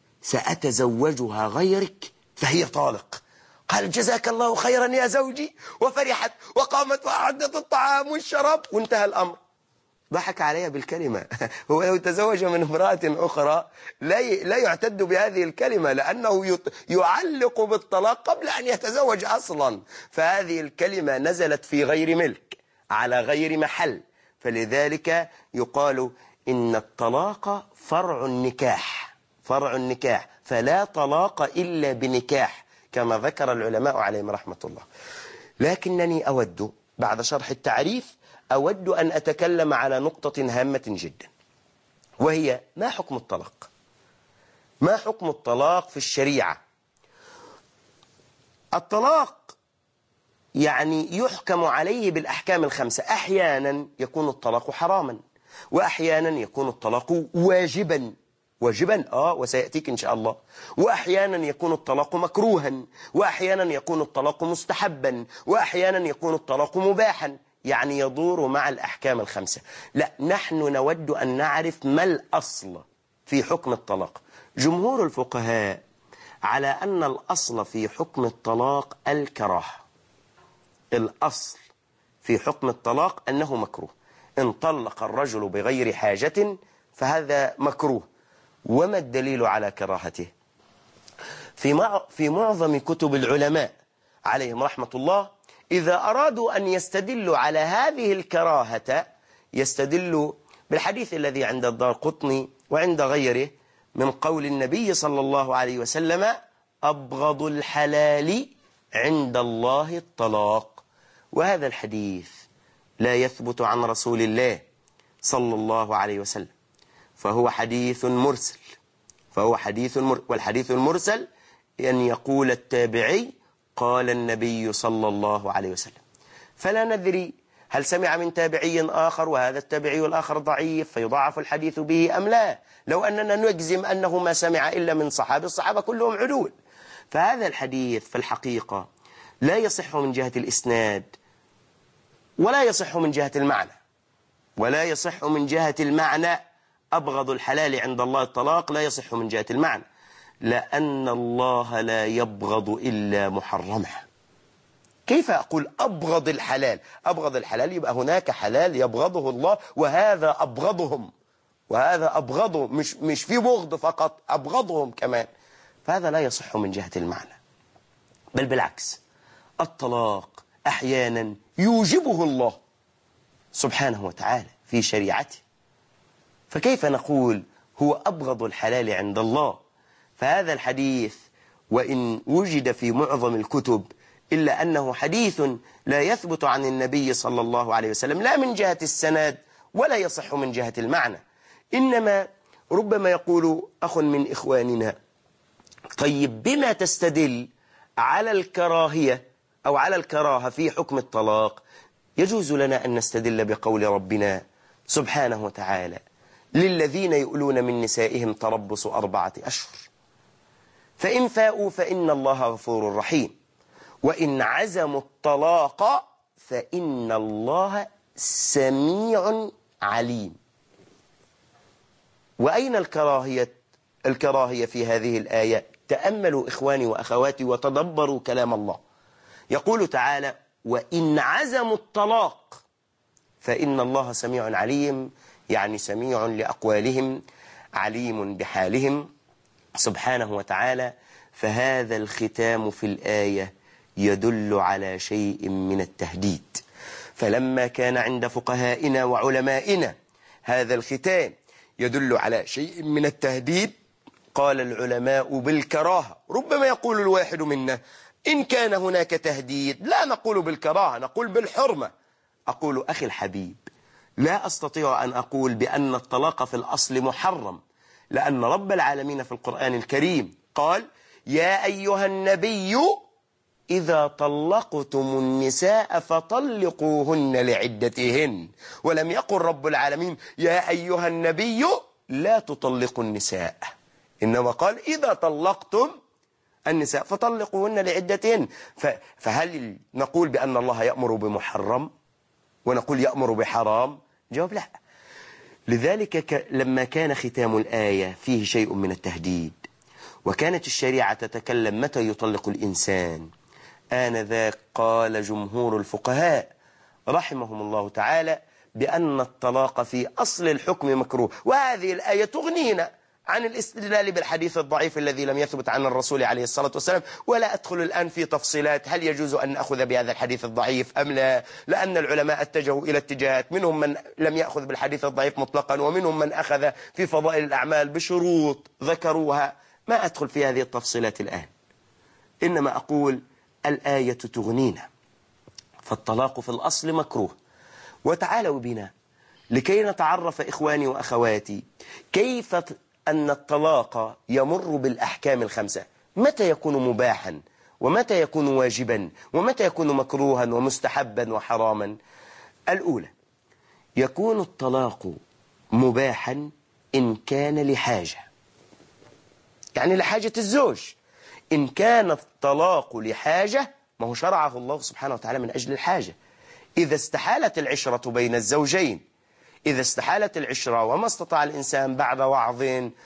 سأتزوجها غيرك فهي طالق. قال جزاك الله خيرا يا زوجي، وفرحت وقامت وأعدت الطعام والشراب وانتهى الأمر. ضحك عليها بالكلمة. هو لو تزوج من امرأة أخرى لا يعتد بهذه الكلمة، لأنه يعلق بالطلاق قبل أن يتزوج أصلا. فهذه الكلمة نزلت في غير ملك على غير محل، فلذلك يقال إن الطلاق فرع النكاح، فرع النكاح، فلا طلاق إلا بنكاح كما ذكر العلماء عليهم رحمة الله. لكنني أود بعد شرح التعريف أود أن أتكلم على نقطة هامة جدا، وهي ما حكم الطلاق؟ ما حكم الطلاق في الشريعة؟ الطلاق يعني يحكم عليه بالأحكام الخمسة. أحيانا يكون الطلاق حراما، وأحيانا يكون الطلاق واجبا وسيأتيك إن شاء الله، وأحيانا يكون الطلاق مكروها، وأحيانا يكون الطلاق مستحبا، وأحيانا يكون الطلاق مباحا، يعني يدور مع الأحكام الخمسة. لا، نحن نود أن نعرف ما الأصل في حكم الطلاق. جمهور الفقهاء على أن الأصل في حكم الطلاق الكراهة. الأصل في حكم الطلاق أنه مكروه. إن طلق الرجل بغير حاجة فهذا مكروه. وما الدليل على كراهته؟ في معظم كتب العلماء عليهم رحمة الله إذا أرادوا أن يستدلوا على هذه الكراهة يستدلوا بالحديث الذي عند الدارقطني وعند غيره من قول النبي صلى الله عليه وسلم أبغض الحلال عند الله الطلاق. وهذا الحديث لا يثبت عن رسول الله صلى الله عليه وسلم، فهو حديث مرسل، والحديث المرسل أن يقول التابعي قال النبي صلى الله عليه وسلم، فلا ندري هل سمع من تابعي آخر وهذا التابعي الآخر ضعيف فيضاعف الحديث به أم لا. لو أننا نجزم أنه ما سمع إلا من صحابة، الصحابة كلهم عدول. فهذا الحديث في الحقيقة لا يصح من جهة الإسناد، ولا يصح من جهة المعنى. أبغض الحلال عند الله الطلاق لا يصح من جهة المعنى، لأن الله لا يبغض إلا محرمه. كيف أقول أبغض الحلال؟ أبغض الحلال يبقى هناك حلال يبغضه الله، وهذا أبغضهم، وهذا أبغضه، مش في بغض فقط، أبغضهم كمان. فهذا لا يصح من جهة المعنى، بل بالعكس، الطلاق أحيانا يوجبه الله سبحانه وتعالى في شريعته، فكيف نقول هو أبغض الحلال عند الله؟ فهذا الحديث وإن وجد في معظم الكتب إلا أنه حديث لا يثبت عن النبي صلى الله عليه وسلم، لا من جهة السند ولا يصح من جهة المعنى. إنما ربما يقول أخ من إخواننا طيب بما تستدل على الكراهية أو على الكراهة في حكم الطلاق؟ يجوز لنا أن نستدل بقول ربنا سبحانه وتعالى للذين يؤلون من نسائهم تربص 4 أشهر فإن فاءوا فإن الله غفور رحيم وإن عزموا الطلاق فإن الله سميع عليم. وأين الكراهية الكراهية في هذه الآية؟ تأملوا إخواني وأخواتي وتدبروا كلام الله. يقول تعالى: وإن عزموا الطلاق فإن الله سميع عليم، يعني سميع لأقوالهم عليم بحالهم سبحانه وتعالى. فهذا الختام في الآية يدل على شيء من التهديد. فلما كان عند فقهائنا وعلمائنا هذا الختام يدل على شيء من التهديد، قال العلماء بالكراهة. ربما يقول الواحد منا: إن كان هناك تهديد لا نقول بالكراهة، نقول بالحرمة. أقول أخي الحبيب، لا أستطيع أن أقول بأن الطلاق في الأصل محرم، لأن رب العالمين في القرآن الكريم قال: يا أيها النبي إذا طلقتم النساء فطلقوهن لعدتهن. ولم يقل رب العالمين: يا أيها النبي لا تطلقوا النساء، إنما قال: إذا طلقتم النساء فطلقوهن لعدتهن. فهل نقول بأن الله يأمر بمحرم ونقول يأمر بحرام؟ جواب: لا. لذلك لما كان ختام الآية فيه شيء من التهديد، وكانت الشريعة تتكلم متى يطلق الإنسان، آنذاك قال جمهور الفقهاء رحمهم الله تعالى بأن الطلاق في أصل الحكم مكروه. وهذه الآية تغنينا عن الاستدلال بالحديث الضعيف الذي لم يثبت عن الرسول عليه الصلاة والسلام. ولا أدخل الآن في تفصيلات هل يجوز أن نأخذ بهذا الحديث الضعيف أم لا، لأن العلماء اتجهوا إلى اتجاهات، منهم من لم يأخذ بالحديث الضعيف مطلقا، ومنهم من أخذ في فضائل الأعمال بشروط ذكروها. ما أدخل في هذه التفصيلات الآن، إنما أقول الآية تغنينا. فالطلاق في الأصل مكروه. وتعالوا بنا لكي نتعرف إخواني وأخواتي كيف أن الطلاق يمر بالأحكام الخمسة. متى يكون مباحا، ومتى يكون واجبا، ومتى يكون مكروها ومستحبا وحراما. الأولى: يكون الطلاق مباحا إن كان لحاجة، يعني لحاجة الزوج. إن كان الطلاق لحاجة، ما هو شرعه الله سبحانه وتعالى من أجل الحاجة. إذا استحالت العشرة بين الزوجين، إذا استحالت العشرة وما استطاع الإنسان بعد وعظ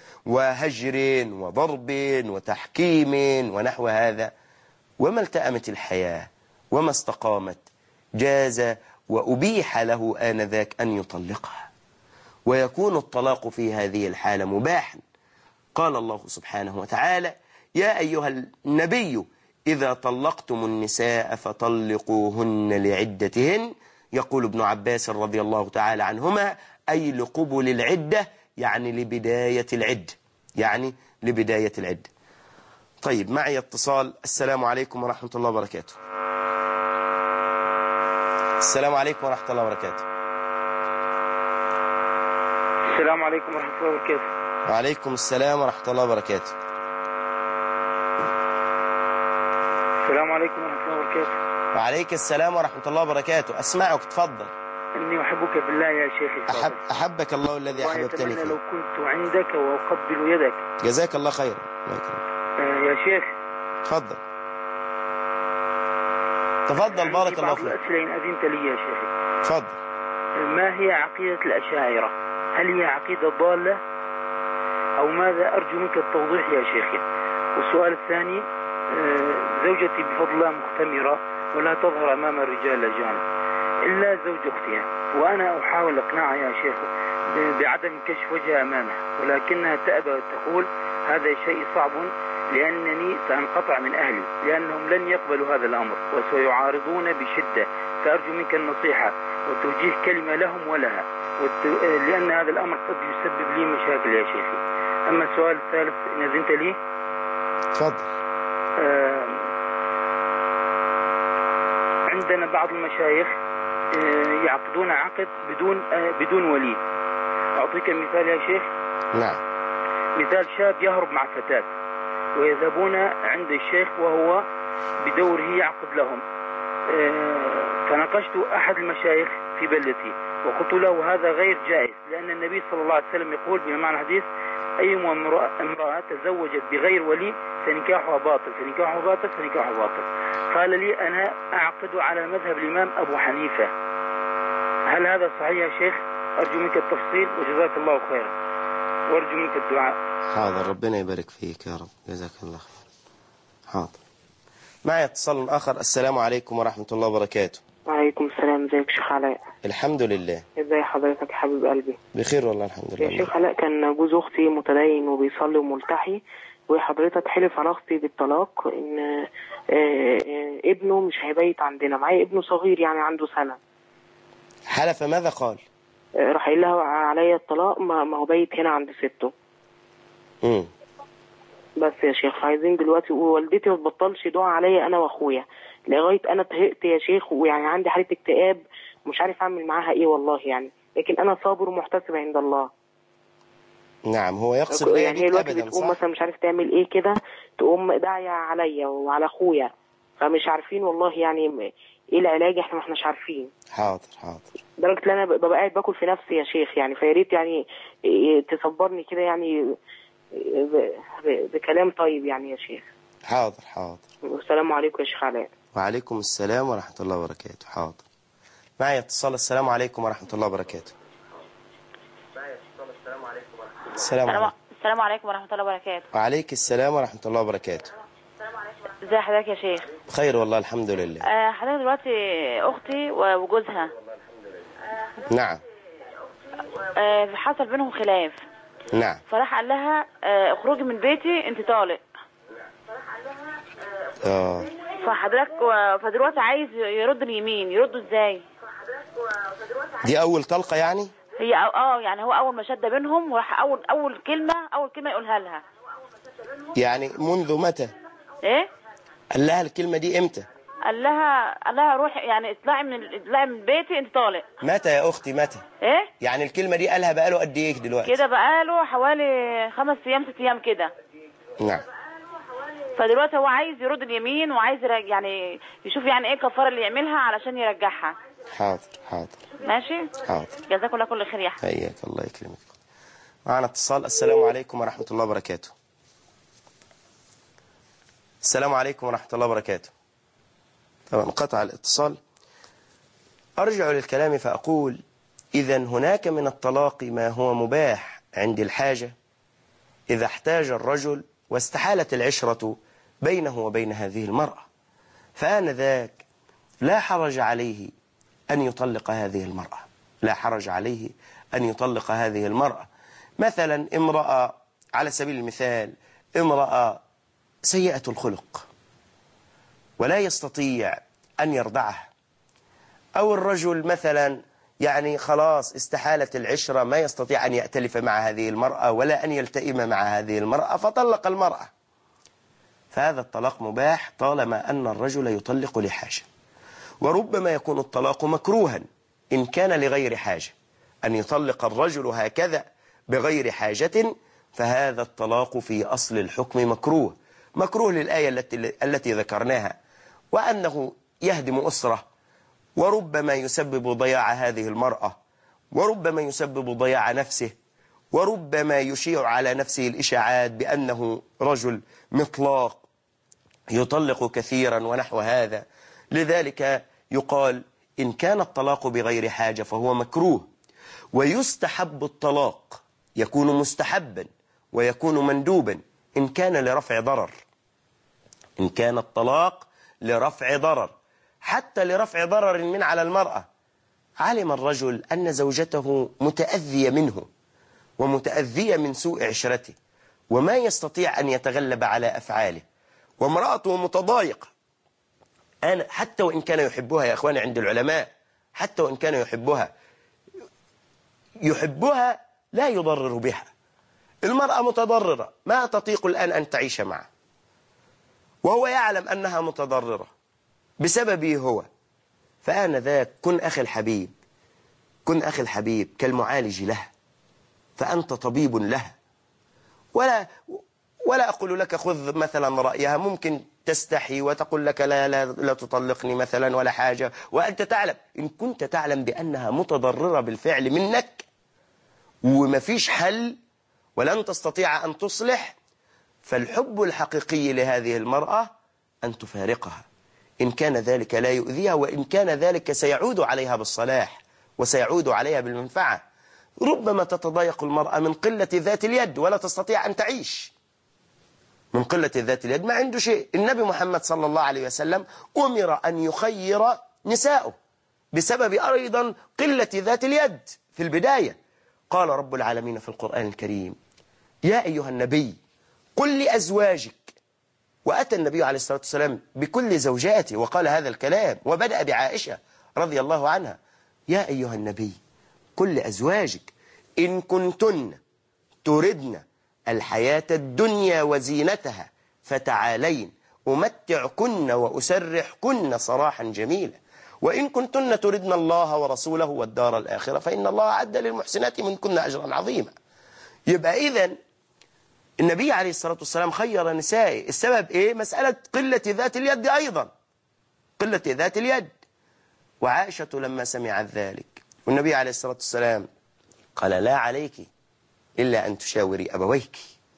وهجر وضرب وتحكيم ونحو هذا، وما التأمت الحياة وما استقامت، جاز وأبيح له آنذاك أن يطلقها. ويكون الطلاق في هذه الحالة مباحا. قال الله سبحانه وتعالى: يا أيها النبي إذا طلقتم النساء فطلقوهن لعدتهن. يقول ابن عباس رضي الله تعالى عنهما: أي لقبل العدة، يعني لبداية العدة، يعني لبداية العدة. طيب، معي اتصال. السلام عليكم ورحمة الله وبركاته. السلام عليكم ورحمة الله وبركاته. السلام عليكم ورحمة الله وبركاته. وعليكم السلام ورحمة الله وبركاته. السلام عليكم ورحمة الله وبركاته. وعليك السلام ورحمة الله وبركاته. أسمعك، تفضل. إني أحبك بالله يا شيخي. أحبك الله الذي أحببتني فيه. لو كنت عندك وأقبل يدك. جزاك الله خيرا. الله يكرمك. يا شيخ تفضل تفضل، بارك الله فيك. الأسئلة إن أذنت لي يا شيخي. تفضل. ما هي عقيدة الأشاعرة؟ هل هي عقيدة ضالة أو ماذا؟ أرجو منك التوضيح يا شيخي. والسؤال الثاني: زوجتي بفضل الله مختمرة ولا تظهر أمام الرجال الأجانب إلا زوج أختها، وأنا أحاول إقناعها يا شيخ بعدم كشف وجهها أمامها، ولكنها تأبى وتقول هذا شيء صعب لأنني سأنقطع من أهلي، لأنهم لن يقبلوا هذا الأمر وسيعارضون بشدة. فأرجو منك النصيحة وتوجيه كلمة لهم ولها، لأن هذا الأمر قد يسبب لي مشاكل يا شيخي. أما السؤال الثالث إن أذنت لي. تفضل. عندنا بعض المشايخ يعقدون عقد بدون ولي. أعطيك مثال يا شيخ. نعم. مثال: شاب يهرب مع فتاة ويذهبون عند الشيخ وهو بدوره يعقد لهم. فناقشت أحد المشايخ في بلدتي وقلت له هذا غير جائز، لأن النبي صلى الله عليه وسلم يقول بمعنى الحديث: أيما امرأة تزوجت بغير ولي فنكاحها باطل، فنكاحها باطل، فنكاحها باطل. قال لي: أنا أعقد على مذهب الإمام أبو حنيفة. هل هذا صحيح يا شيخ؟ أرجو منك التفصيل وجزاك الله خيرا. وأرجو منك الدعاء. حاضر، ربنا يبارك فيك يا رب، جزاك الله خير. حاضر. معي اتصال آخر. السلام عليكم ورحمة الله وبركاته. وعليكم السلام. ازيك يا شيخ علاء؟ الحمد لله. ازي حضرتك يا حبيب قلبي؟ بخير والله الحمد لله. يا شيخ علاء، كان جوز اختي متدين وبيصلي وملتحي، وحضرتك حلف على اختي بالطلاق ان ابنه مش هيبيت عندنا. معايا ابنه صغير يعني عنده سنة. حلف ماذا قال؟ راح قايل لها عليا الطلاق، ما هو بيت هنا عند سته. بس يا شيخ عايزين دلوقتي، ووالدتي ما تبطلش دعاء عليا انا واخويا لغايه انا طهقت يا شيخ، ويعني عندي حاله اكتئاب مش عارف اعمل معاها ايه والله يعني، لكن انا صابر ومحتسب عند الله. نعم، هو يقصد لا يعني هي يبيت دلوقتي ابدا، بتقوم صح؟ مثلا مش عارف تعمل ايه كده، تقوم داعيه عليا وعلى اخويا، فمش عارفين والله يعني ايه العلاج، احنا ما احناش عارفين. حاضر حاضر. لدرجه ان انا ببقى قاعد باكل في نفسي يا شيخ يعني، فيا ريت يعني تصبرني كده يعني بكلام طيب يعني يا شيخ. حاضر حاضر. والسلام عليكم يا شيخ علاء. وعليكم السلام ورحمة الله وبركاته. حاضر. معي اتصال. السلام عليكم ورحمة الله وبركاته. السلام عليكم. السلام عليكم ورحمة الله وبركاته. وعليك السلام ورحمة الله وبركاته. ازي حضرتك يا شيخ؟ بخير والله الحمد لله. حضرتك دلوقتي اختي وجوزها نعم. حصل بينهم خلاف. نعم. فراح قال لها اخرجي من بيتي انت طالق. فحضرتك فدلوقتي عايز يرد اليمين، يرده ازاي؟ دي اول طلقة يعني؟ هي يعني هو اول ما شد بينهم وراح اول كلمة يقولها لها. يعني منذ متى؟ ايه؟ قال لها الكلمة دي امتى؟ قال لها روحي يعني اطلعي من بيتي انت طالق. متى يا اختي متى؟ ايه؟ يعني الكلمة دي قالها بقاله قد ايه دلوقتي؟ كده بقاله حوالي 5 أيام 6 أيام كده. نعم. فدلوقتي هو عايز يرد اليمين وعايز يعني يشوف يعني ايه الكفاره اللي يعملها علشان يرجعها. حاضر حاضر. ماشي. حاضر. جزاكم الله كل خير يا احمد. حياك الله يكرمك. معنا اتصال. السلام عليكم ورحمة الله وبركاته. السلام عليكم ورحمة الله وبركاته. طبعا انقطع الاتصال. أرجع للكلام فأقول إذا هناك من الطلاق ما هو مباح عند الحاجة إذا احتاج الرجل واستحالت العشرة بينه وبين هذه المرأة، فآنذاك لا حرج عليه أن يطلق هذه المرأة. لا حرج عليه أن يطلق هذه المرأة. مثلا امرأة على سبيل المثال، امرأة سيئة الخلق ولا يستطيع أن يرضعها، أو الرجل مثلا يعني خلاص استحالت العشرة، ما يستطيع أن يأتلف مع هذه المرأة ولا أن يلتئم مع هذه المرأة فطلق المرأة، فهذا الطلاق مباح طالما أن الرجل يطلق لحاجة. وربما يكون الطلاق مكروها إن كان لغير حاجة، أن يطلق الرجل هكذا بغير حاجة، فهذا الطلاق في أصل الحكم مكروه. مكروه للآية التي ذكرناها، وأنه يهدم أسرة، وربما يسبب ضياع هذه المرأة، وربما يسبب ضياع نفسه، وربما يشيع على نفسه الإشاعات بأنه رجل مطلاق يطلق كثيرا ونحو هذا. لذلك يقال إن كان الطلاق بغير حاجة فهو مكروه. ويستحب الطلاق، يكون مستحبا ويكون مندوبا إن كان لرفع ضرر. إن كان الطلاق لرفع ضرر، حتى لرفع ضرر من على المرأة. علم الرجل أن زوجته متأذية منه ومتأذية من سوء عشرته وما يستطيع أن يتغلب على أفعاله، وامرأته متضايقة، حتى وإن كان يحبها يا أخواني عند العلماء، حتى وإن كان يحبها لا يضرر بها. المرأة متضررة ما تطيق الآن أن تعيش معه، وهو يعلم أنها متضررة بسببه هو، فآنذاك كن أخي الحبيب، كن أخي الحبيب كالمعالج لها، فأنت طبيب لها. ولا أقول لك خذ مثلا رأيها، ممكن تستحي وتقول لك لا تطلقني مثلا ولا حاجة، وأنت تعلم، إن كنت تعلم بأنها متضررة بالفعل منك وما فيش حل ولن تستطيع أن تصلح، فالحب الحقيقي لهذه المرأة أن تفارقها إن كان ذلك لا يؤذيها، وإن كان ذلك سيعود عليها بالصلاح وسيعود عليها بالمنفعة. ربما تتضايق المرأة من قلة ذات اليد ولا تستطيع أن تعيش من قلة ذات اليد، ما عنده شيء. النبي محمد صلى الله عليه وسلم أمر أن يخير نساءه بسبب أيضا قلة ذات اليد في البداية. قال رب العالمين في القرآن الكريم: يا أيها النبي قل لأزواجك. وأتى النبي عليه الصلاة والسلام بكل زوجاته وقال هذا الكلام، وبدأ بعائشة رضي الله عنها: يا أيها النبي قل لأزواجك إن كنتن تردن الحياة الدنيا وزينتها فتعالين أمتعكن وأسرحكن سراحا جميلا، وإن كنتن تردن الله ورسوله والدار الآخرة فإن الله أعد للمحسنات منكن أجرا عظيما. يبقى إذن النبي عليه الصلاة والسلام خير نسائه. السبب إيه؟ مسألة قلة ذات اليد أيضا، قلة ذات اليد. وعائشة لما سمعت ذلك والنبي عليه الصلاة والسلام قال: لا عليك إلا أن تشاوري أبويك.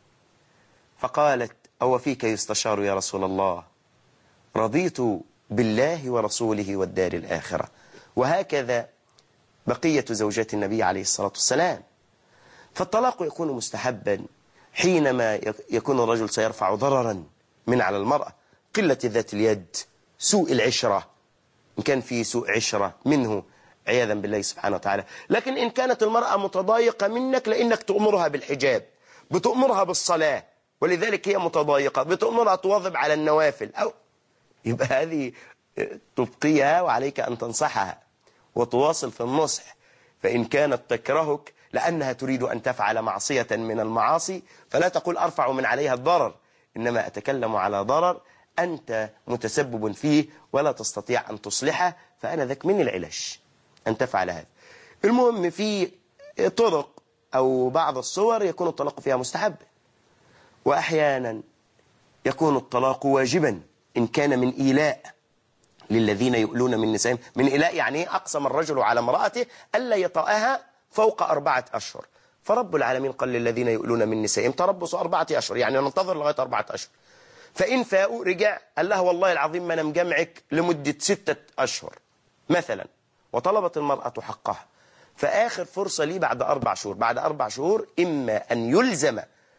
فقالت: أو فيك يستشار يا رسول الله؟ رضيت بالله ورسوله والدار الآخرة. وهكذا بقية زوجات النبي عليه الصلاة والسلام. فالطلاق يكون مستحبا حينما يكون الرجل سيرفع ضررا من على المرأة، قلة ذات اليد، سوء العشرة، إن كان في سوء عشرة منه عياذا بالله سبحانه وتعالى. لكن إن كانت المرأة متضايقة منك لأنك تأمرها بالحجاب، بتأمرها بالصلاة ولذلك هي متضايقة، بتأمرها تواظب على النوافل، أو يبقى هذه تبقيها وعليك أن تنصحها وتواصل في النصح. فإن كانت تكرهك لأنها تريد أن تفعل معصية من المعاصي فلا تقول أرفع من عليها الضرر، إنما أتكلم على ضرر أنت متسبب فيه ولا تستطيع أن تصلحه، فأنا ذاك من العلاج أن تفعل هذا. المهم في طرق أو بعض الصور يكون الطلاق فيها مستحب، وأحيانا يكون الطلاق واجبا إن كان من إيلاء للذين يؤلون من نسائهم. من إيلاء يعني أقسم الرجل على امرأته ألا يطأها فوق 4 أشهر، فرب العالمين قال للذين يؤلون من نسائهم تربصوا 4 أشهر، يعني ننتظر لغاية 4 أشهر. فإن فاءوا رجع قال لها والله العظيم ما أنا مجمعك لمدة 6 أشهر مثلا، وطلبت المرأة حقها، فآخر فرصة لي بعد 4 شهور. بعد 4 شهور إما أن يلزم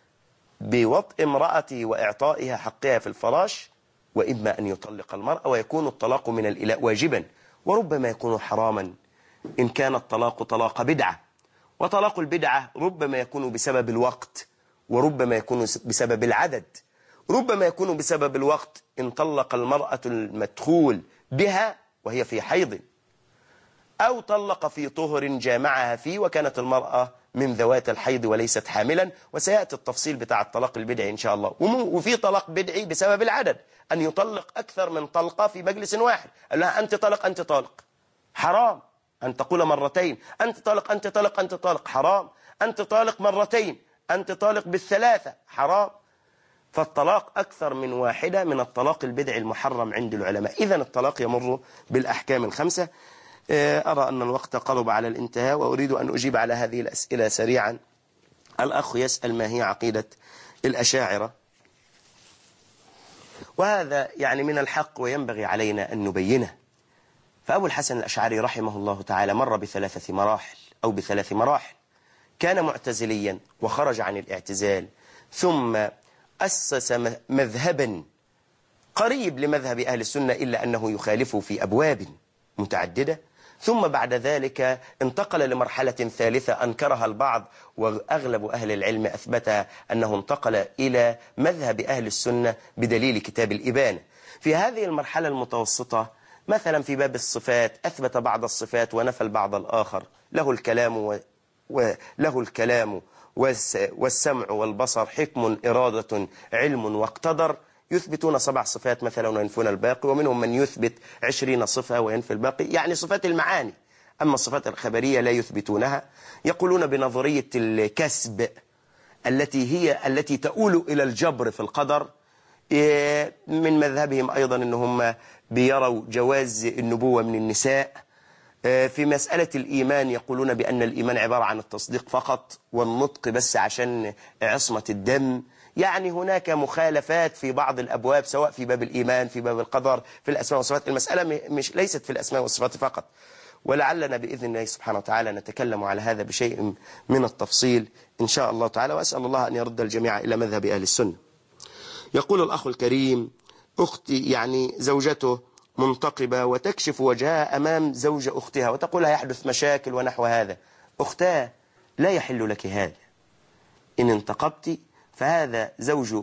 بوطء امرأته وإعطائها حقها في الفراش، وإما أن يطلق المرأة، ويكون الطلاق من الإلاء واجبا، وربما يكون حراما إن كان الطلاق طلاق بدعة. وطلاق البدعة ربما يكون بسبب الوقت، وربما يكون بسبب العدد. ربما يكون بسبب الوقت إن طلق المرأة المدخول بها وهي في حيض، أو طلق في طهر جامعها فيه وكانت المرأة من ذوات الحيض وليست حاملا، وسيأتي التفصيل بتاع الطلاق البدعي إن شاء الله. وفي طلاق بدعي بسبب العدد، أن يطلق أكثر من طلقة في مجلس واحد، قال لها أنت طلق أنت طالق، حرام. أن تقول مرتين أنت طالق أنت طالق أنت طالق، حرام. أنت طالق مرتين، أنت طالق بالثلاثة، حرام. فالطلاق أكثر من واحدة من الطلاق البدعي المحرم عند العلماء. إذن الطلاق يمر بالأحكام ال5. أرى أن الوقت قرب على الانتهاء، وأريد أن أجيب على هذه الأسئلة سريعا. الأخ يسأل ما هي عقيدة الأشاعرة، وهذا يعني من الحق وينبغي علينا أن نبينه. فأبو الحسن الأشعري رحمه الله تعالى مر ب3 مراحل أو ب3 مراحل. كان معتزليا وخرج عن الاعتزال، ثم أسس مذهبا قريب لمذهب أهل السنة إلا أنه يخالفه في أبواب متعددة، ثم بعد ذلك انتقل لمرحلة ثالثة أنكرها البعض، وأغلب أهل العلم أثبتها، أنه انتقل إلى مذهب أهل السنة بدليل كتاب الإبانة. في هذه المرحلة المتوسطة مثلا في باب الصفات أثبت بعض الصفات ونفى البعض الآخر. له الكلام والسمع والبصر، حكم، إرادة، علم، واقتدر. يثبتون 7 صفات مثلا وينفون الباقي، ومنهم من يثبت 20 صفة وينفي الباقي، يعني صفات المعاني. أما الصفات الخبرية لا يثبتونها. يقولون بنظرية الكسب التي تؤول إلى الجبر في القدر. من مذهبهم أيضا أنهم بيروا جواز النبوة من النساء. في مسألة الإيمان يقولون بأن الإيمان عبارة عن التصديق فقط، والنطق بس عشان عصمة الدم. يعني هناك مخالفات في بعض الأبواب، سواء في باب الإيمان، في باب القدر، في الأسماء والصفات. المسألة ليست في الأسماء والصفات فقط. ولعلنا بإذن الله سبحانه وتعالى نتكلم على هذا بشيء من التفصيل إن شاء الله تعالى، وأسأل الله أن يرد الجميع إلى مذهب أهل السنة. يقول الأخ الكريم: أختي يعني زوجته منتقبة وتكشف وجهها أمام زوج أختها وتقول يحدث مشاكل ونحو هذا. أختاه لا يحل لك هذا. إن انتقبت فهذا زوج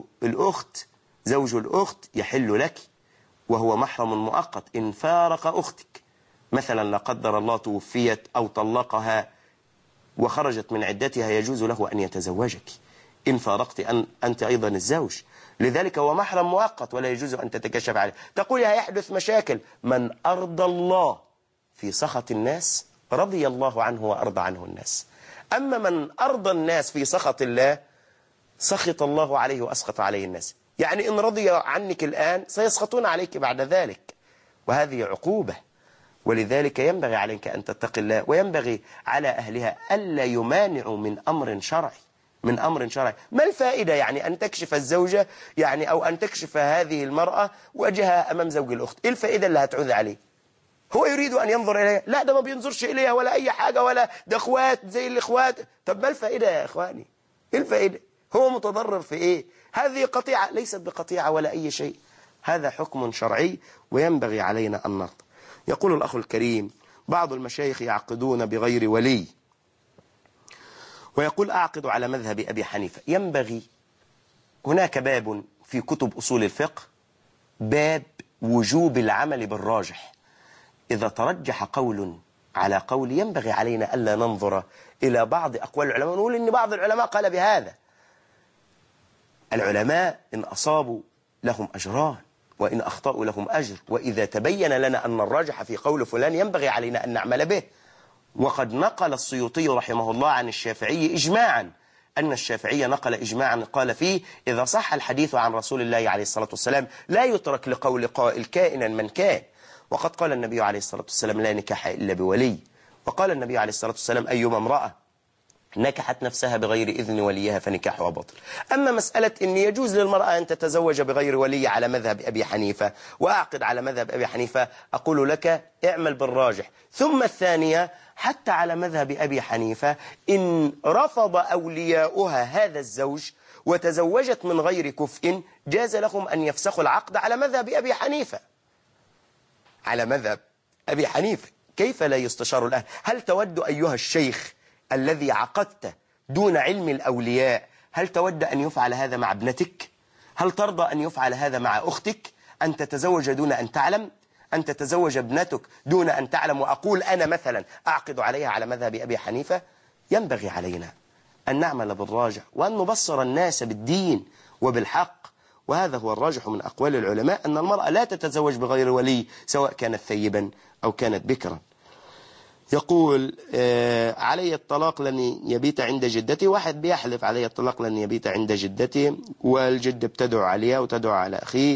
الأخت يحل لك، وهو محرم مؤقت. إن فارق أختك مثلا لا قدر الله توفيت أو طلقها وخرجت من عدتها يجوز له أن يتزوجك إن فارقت أنت أيضا الزوج. لذلك هو محرم مؤقت ولا يجوز أن تتكشف عليه. تقول هيحدث مشاكل. من أرضى الله في سخط الناس رضي الله عنه وأرضى عنه الناس. أما من أرضى الناس في سخط الله سخط الله عليه وأسخط عليه الناس. يعني إن رضي عنك الآن سيسخطون عليك بعد ذلك، وهذه عقوبة. ولذلك ينبغي عليك أن تتقي الله، وينبغي على أهلها ألا يمانعوا من أمر شرعي. ما الفائدة يعني أن تكشف الزوجة يعني أو أن تكشف هذه المرأة وجهها أمام زوج الأخت؟ إيه الفائدة اللي هتعود عليه؟ هو يريد أن ينظر إليها؟ لا، ده ما بينظرش إليها ولا أي حاجة، ولا ده أخوات زي الإخوات. طب ما الفائدة يا إخواني؟ إيه الفائدة؟ هو متضرر في إيه؟ هذه قطيعة ليست بقطيعة ولا أي شيء. هذا حكم شرعي وينبغي علينا أن نرضى. يقول الأخ الكريم: بعض المشايخ يعقدون بغير ولي، ويقول أعقد على مذهب أبي حنيفة. ينبغي، هناك باب في كتب أصول الفقه، باب وجوب العمل بالراجح. إذا ترجح قول على قول ينبغي علينا ألا ننظر إلى بعض أقوال العلماء ونقول إن بعض العلماء قال بهذا. العلماء إن أصابوا لهم أجران وإن أخطأوا لهم أجر، وإذا تبين لنا أن الراجح في قول فلان ينبغي علينا أن نعمل به. وقد نقل السيوطي رحمه الله عن الشافعي إجماعا، أن الشافعي نقل إجماعا قال فيه: إذا صح الحديث عن رسول الله عليه الصلاة والسلام لا يترك لقول قائل كائنا من كان. وقد قال النبي عليه الصلاة والسلام: لا نكاح إلا بولي. وقال النبي عليه الصلاة والسلام: أيما امرأة نكحت نفسها بغير إذن وليها فنكاحها باطل. أما مسألة أن يجوز للمرأة أن تتزوج بغير ولي على مذهب أبي حنيفة وأعقد على مذهب أبي حنيفة، أقول لك اعمل بالراجح. ثم الثانية، حتى على مذهب أبي حنيفة إن رفض أولياؤها هذا الزوج وتزوجت من غير كفء جاز لهم أن يفسخوا العقد على مذهب أبي حنيفة. على مذهب أبي حنيفة كيف لا يستشار الأهل؟ هل تود أيها الشيخ الذي عقدت دون علم الأولياء، هل تود أن يفعل هذا مع ابنتك؟ هل ترضى أن يفعل هذا مع أختك؟ أن تتزوج دون أن تعلم؟ أن تتزوج ابنتك دون أن تعلم؟ وأقول أنا مثلا أعقد عليها على مذهب أبي حنيفة. ينبغي علينا أن نعمل بالراجح وأن نبصر الناس بالدين وبالحق. وهذا هو الراجح من أقوال العلماء، أن المرأة لا تتزوج بغير ولي سواء كانت ثيبا أو كانت بكرا. يقول: علي الطلاق لن يبيت عند جدتي. واحد بيحلف علي الطلاق لن يبيت عند جدتي، والجدة بتدعو عليها وتدعو على أخيه.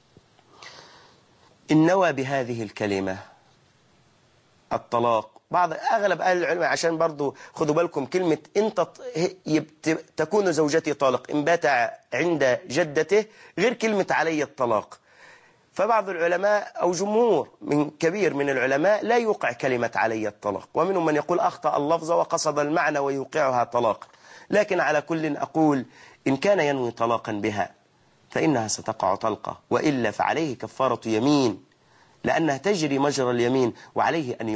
إن نوى بهذه الكلمة الطلاق، أغلب أهل العلم، عشان برضو خذوا بالكم كلمة انت تكون زوجتي طالق إن بات عند جدته غير كلمة علي الطلاق. فبعض العلماء أو جمهور من كبير من العلماء لا يوقع كلمة علي الطلاق، ومنهم من يقول أخطأ اللفظ وقصد المعنى ويوقعها طلاق. لكن على كل أقول إن كان ينوي طلاقا بها فإنها ستقع طلقة، وإلا فعليه كفارة يمين، لأنها تجري مجرى اليمين، وعليه أن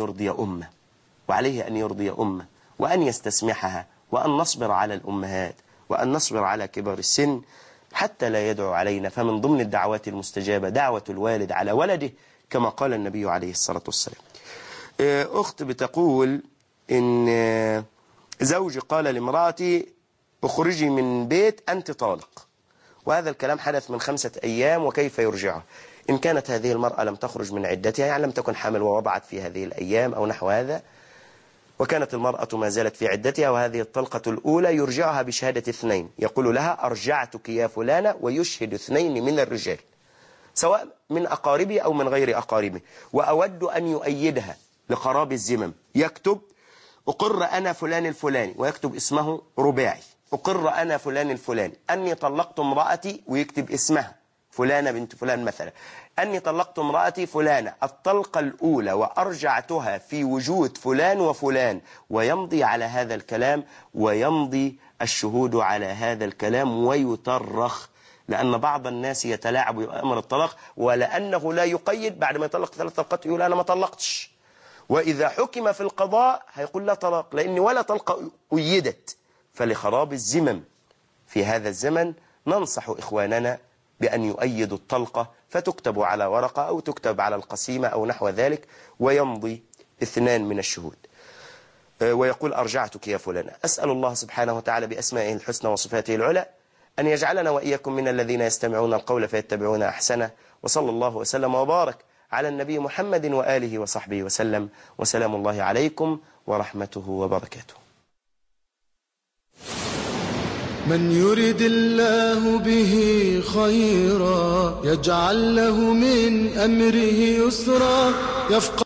يرضي أمه وأن يستسمحها، وأن نصبر على الأمهات وأن نصبر على كبار السن حتى لا يدعو علينا. فمن ضمن الدعوات المستجابة دعوة الوالد على ولده كما قال النبي عليه الصلاة والسلام. أخت بتقول إن زوجي قال لامرأتي اخرجي من بيت أنت طالق، وهذا الكلام حدث من 5 أيام، وكيف يرجعه؟ إن كانت هذه المرأة لم تخرج من عدتها، يعني لم تكن حامل ووضعت في هذه الأيام أو نحو هذا، وكانت المرأة ما زالت في عدتها وهذه الطلقة الأولى، يرجعها بشهادة 2. يقول لها أرجعتك يا فلانة، ويشهد 2 من الرجال سواء من أقاربي أو من غير أقاربي. وأود أن يؤيدها لقراب الزمم، يكتب أقر أنا فلان الفلاني، ويكتب اسمه رباعي، أقر أنا فلان الفلاني أني طلقت امرأتي، ويكتب اسمها فلانة بنت فلان مثلا، أني طلقت امرأتي فلانة الطلقة الأولى وأرجعتها في وجود فلان وفلان، ويمضي على هذا الكلام ويمضي الشهود على هذا الكلام ويترخ، لأن بعض الناس يتلاعب بأمر الطلاق، ولأنه لا يقيد بعد ما يطلق 3 طلقات يقول أنا ما طلقتش، وإذا حكم في القضاء هيقول لا طلاق، لأن ولا طلقة أيدت. فلخراب الزمم في هذا الزمن ننصح إخواننا بأن يؤيدوا الطلقة، فتكتب على ورقة أو تكتب على القسيمة أو نحو ذلك، ويمضي 2 من الشهود ويقول أرجعتك يا فلانة. أسأل الله سبحانه وتعالى بأسمائه الحسنى وصفاته العلى أن يجعلنا وإياكم من الذين يستمعون القول فيتبعون أحسنه، وصلى الله وسلم وبارك على النبي محمد وآله وصحبه وسلم، وسلام الله عليكم ورحمته وبركاته. من يرد الله به خيرا يجعل له من أمره يسرا، يفقه